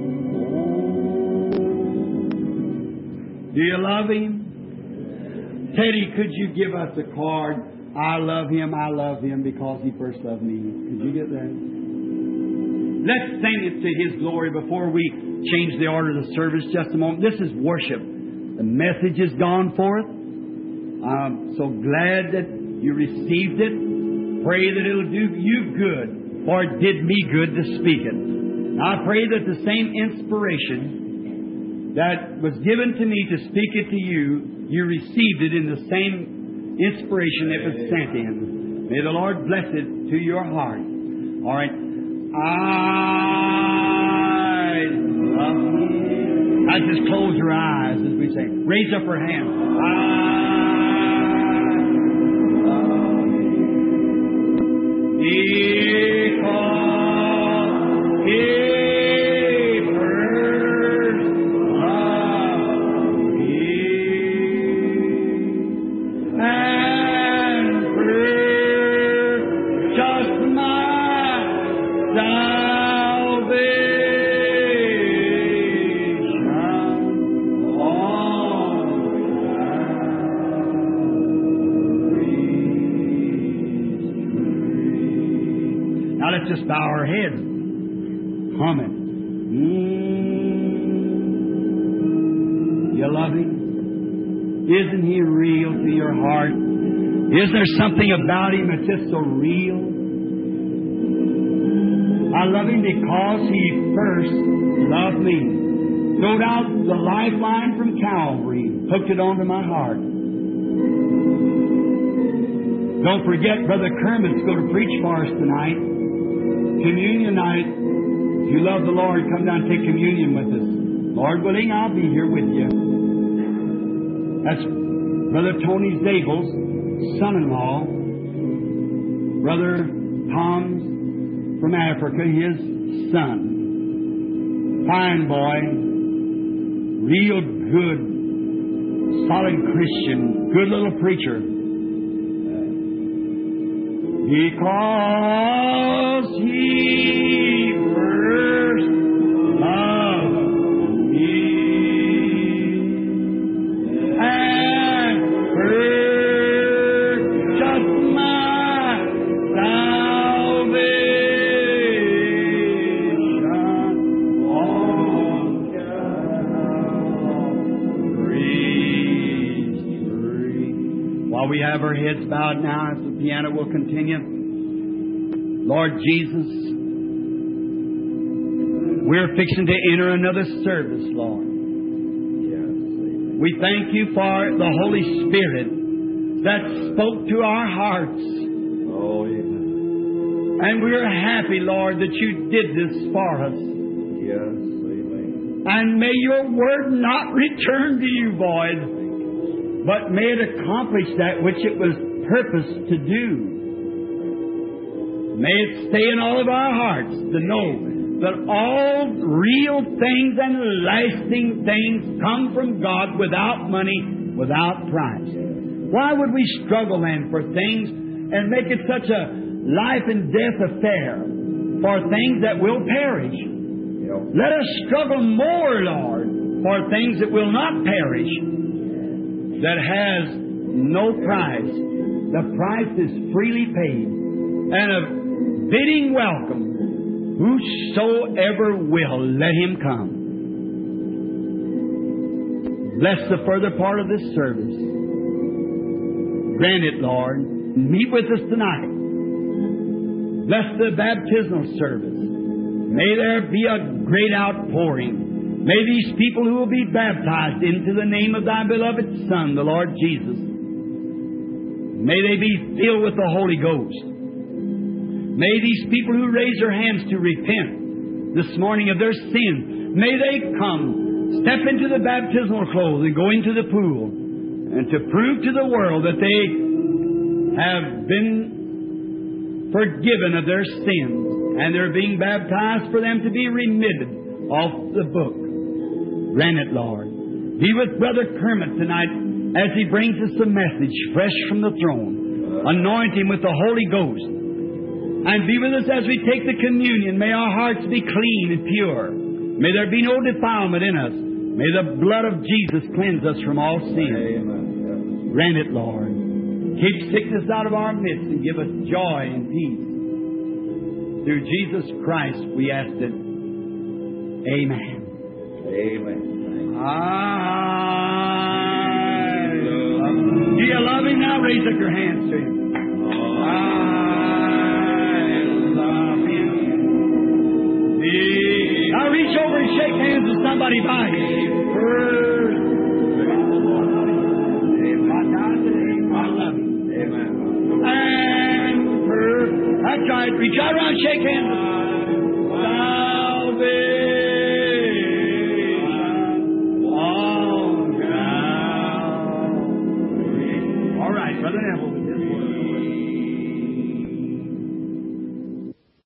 do you love Him? Teddy, could you give us a card? I love him because he first loved me. Could you get that? Let's sing it to His glory before we change the order of the service just a moment. This is worship. The message has gone forth. I'm so glad that you received it. Pray that it'll do you good, for it did me good to speak it. I pray that the same inspiration that was given to me to speak it to you, you received it in the same inspiration it was sent in. May the Lord bless it to your heart. All right. I love Him. I just close your eyes as we say. Raise up her hand. Just bow our heads. Humming. You love Him? Isn't He real to your heart? Isn't there something about Him that's just so real? I love Him because He first loved me. No doubt the lifeline from Calvary hooked it onto my heart. Don't forget, Brother Kermit's going to preach for us tonight. Communion night. If you love the Lord, come down and take communion with us. Lord willing, I'll be here with you. That's Brother Tony Zabel's son-in-law. Brother Tom from Africa, his son. Fine boy. Real good, solid Christian. Good little preacher. Because He first loved me and purchased my salvation on Calvary. While we have our heads bowed now, as the piano will continue. Lord Jesus, we're fixing to enter another service, Lord. We thank You for the Holy Spirit that spoke to our hearts. Oh, amen. And we're happy, Lord, that You did this for us. Yes, amen. And may Your word not return to You void, but may it accomplish that which it was purposed to do. May it stay in all of our hearts to know that all real things and lasting things come from God without money, without price. Why would we struggle then for things and make it such a life and death affair for things that will perish? Let us struggle more, Lord, for things that will not perish, that has no price. The price is freely paid, and a bidding welcome. Whosoever will, let him come. Bless the further part of this service. Grant it, Lord. Meet with us tonight. Bless the baptismal service. May there be a great outpouring. May these people who will be baptized into the name of Thy beloved Son, the Lord Jesus, may they be filled with the Holy Ghost. May these people who raise their hands to repent this morning of their sin, may they come, step into the baptismal clothes and go into the pool, and to prove to the world that they have been forgiven of their sins, and they're being baptized for them to be remitted off the book. Grant it, Lord. Be with Brother Kermit tonight as he brings us a message fresh from the throne. Anoint him with the Holy Ghost. And be with us as we take the communion. May our hearts be clean and pure. May there be no defilement in us. May the blood of Jesus cleanse us from all sin. Amen. Grant it, Lord. Keep sickness out of our midst and give us joy and peace. Through Jesus Christ we ask it. Amen. Amen. Do you love Him now? Raise up your hands to Him. I love Him. Now reach over and shake hands with somebody by you. I love Him. And that's right. Reach out around, shake hands. Salvation.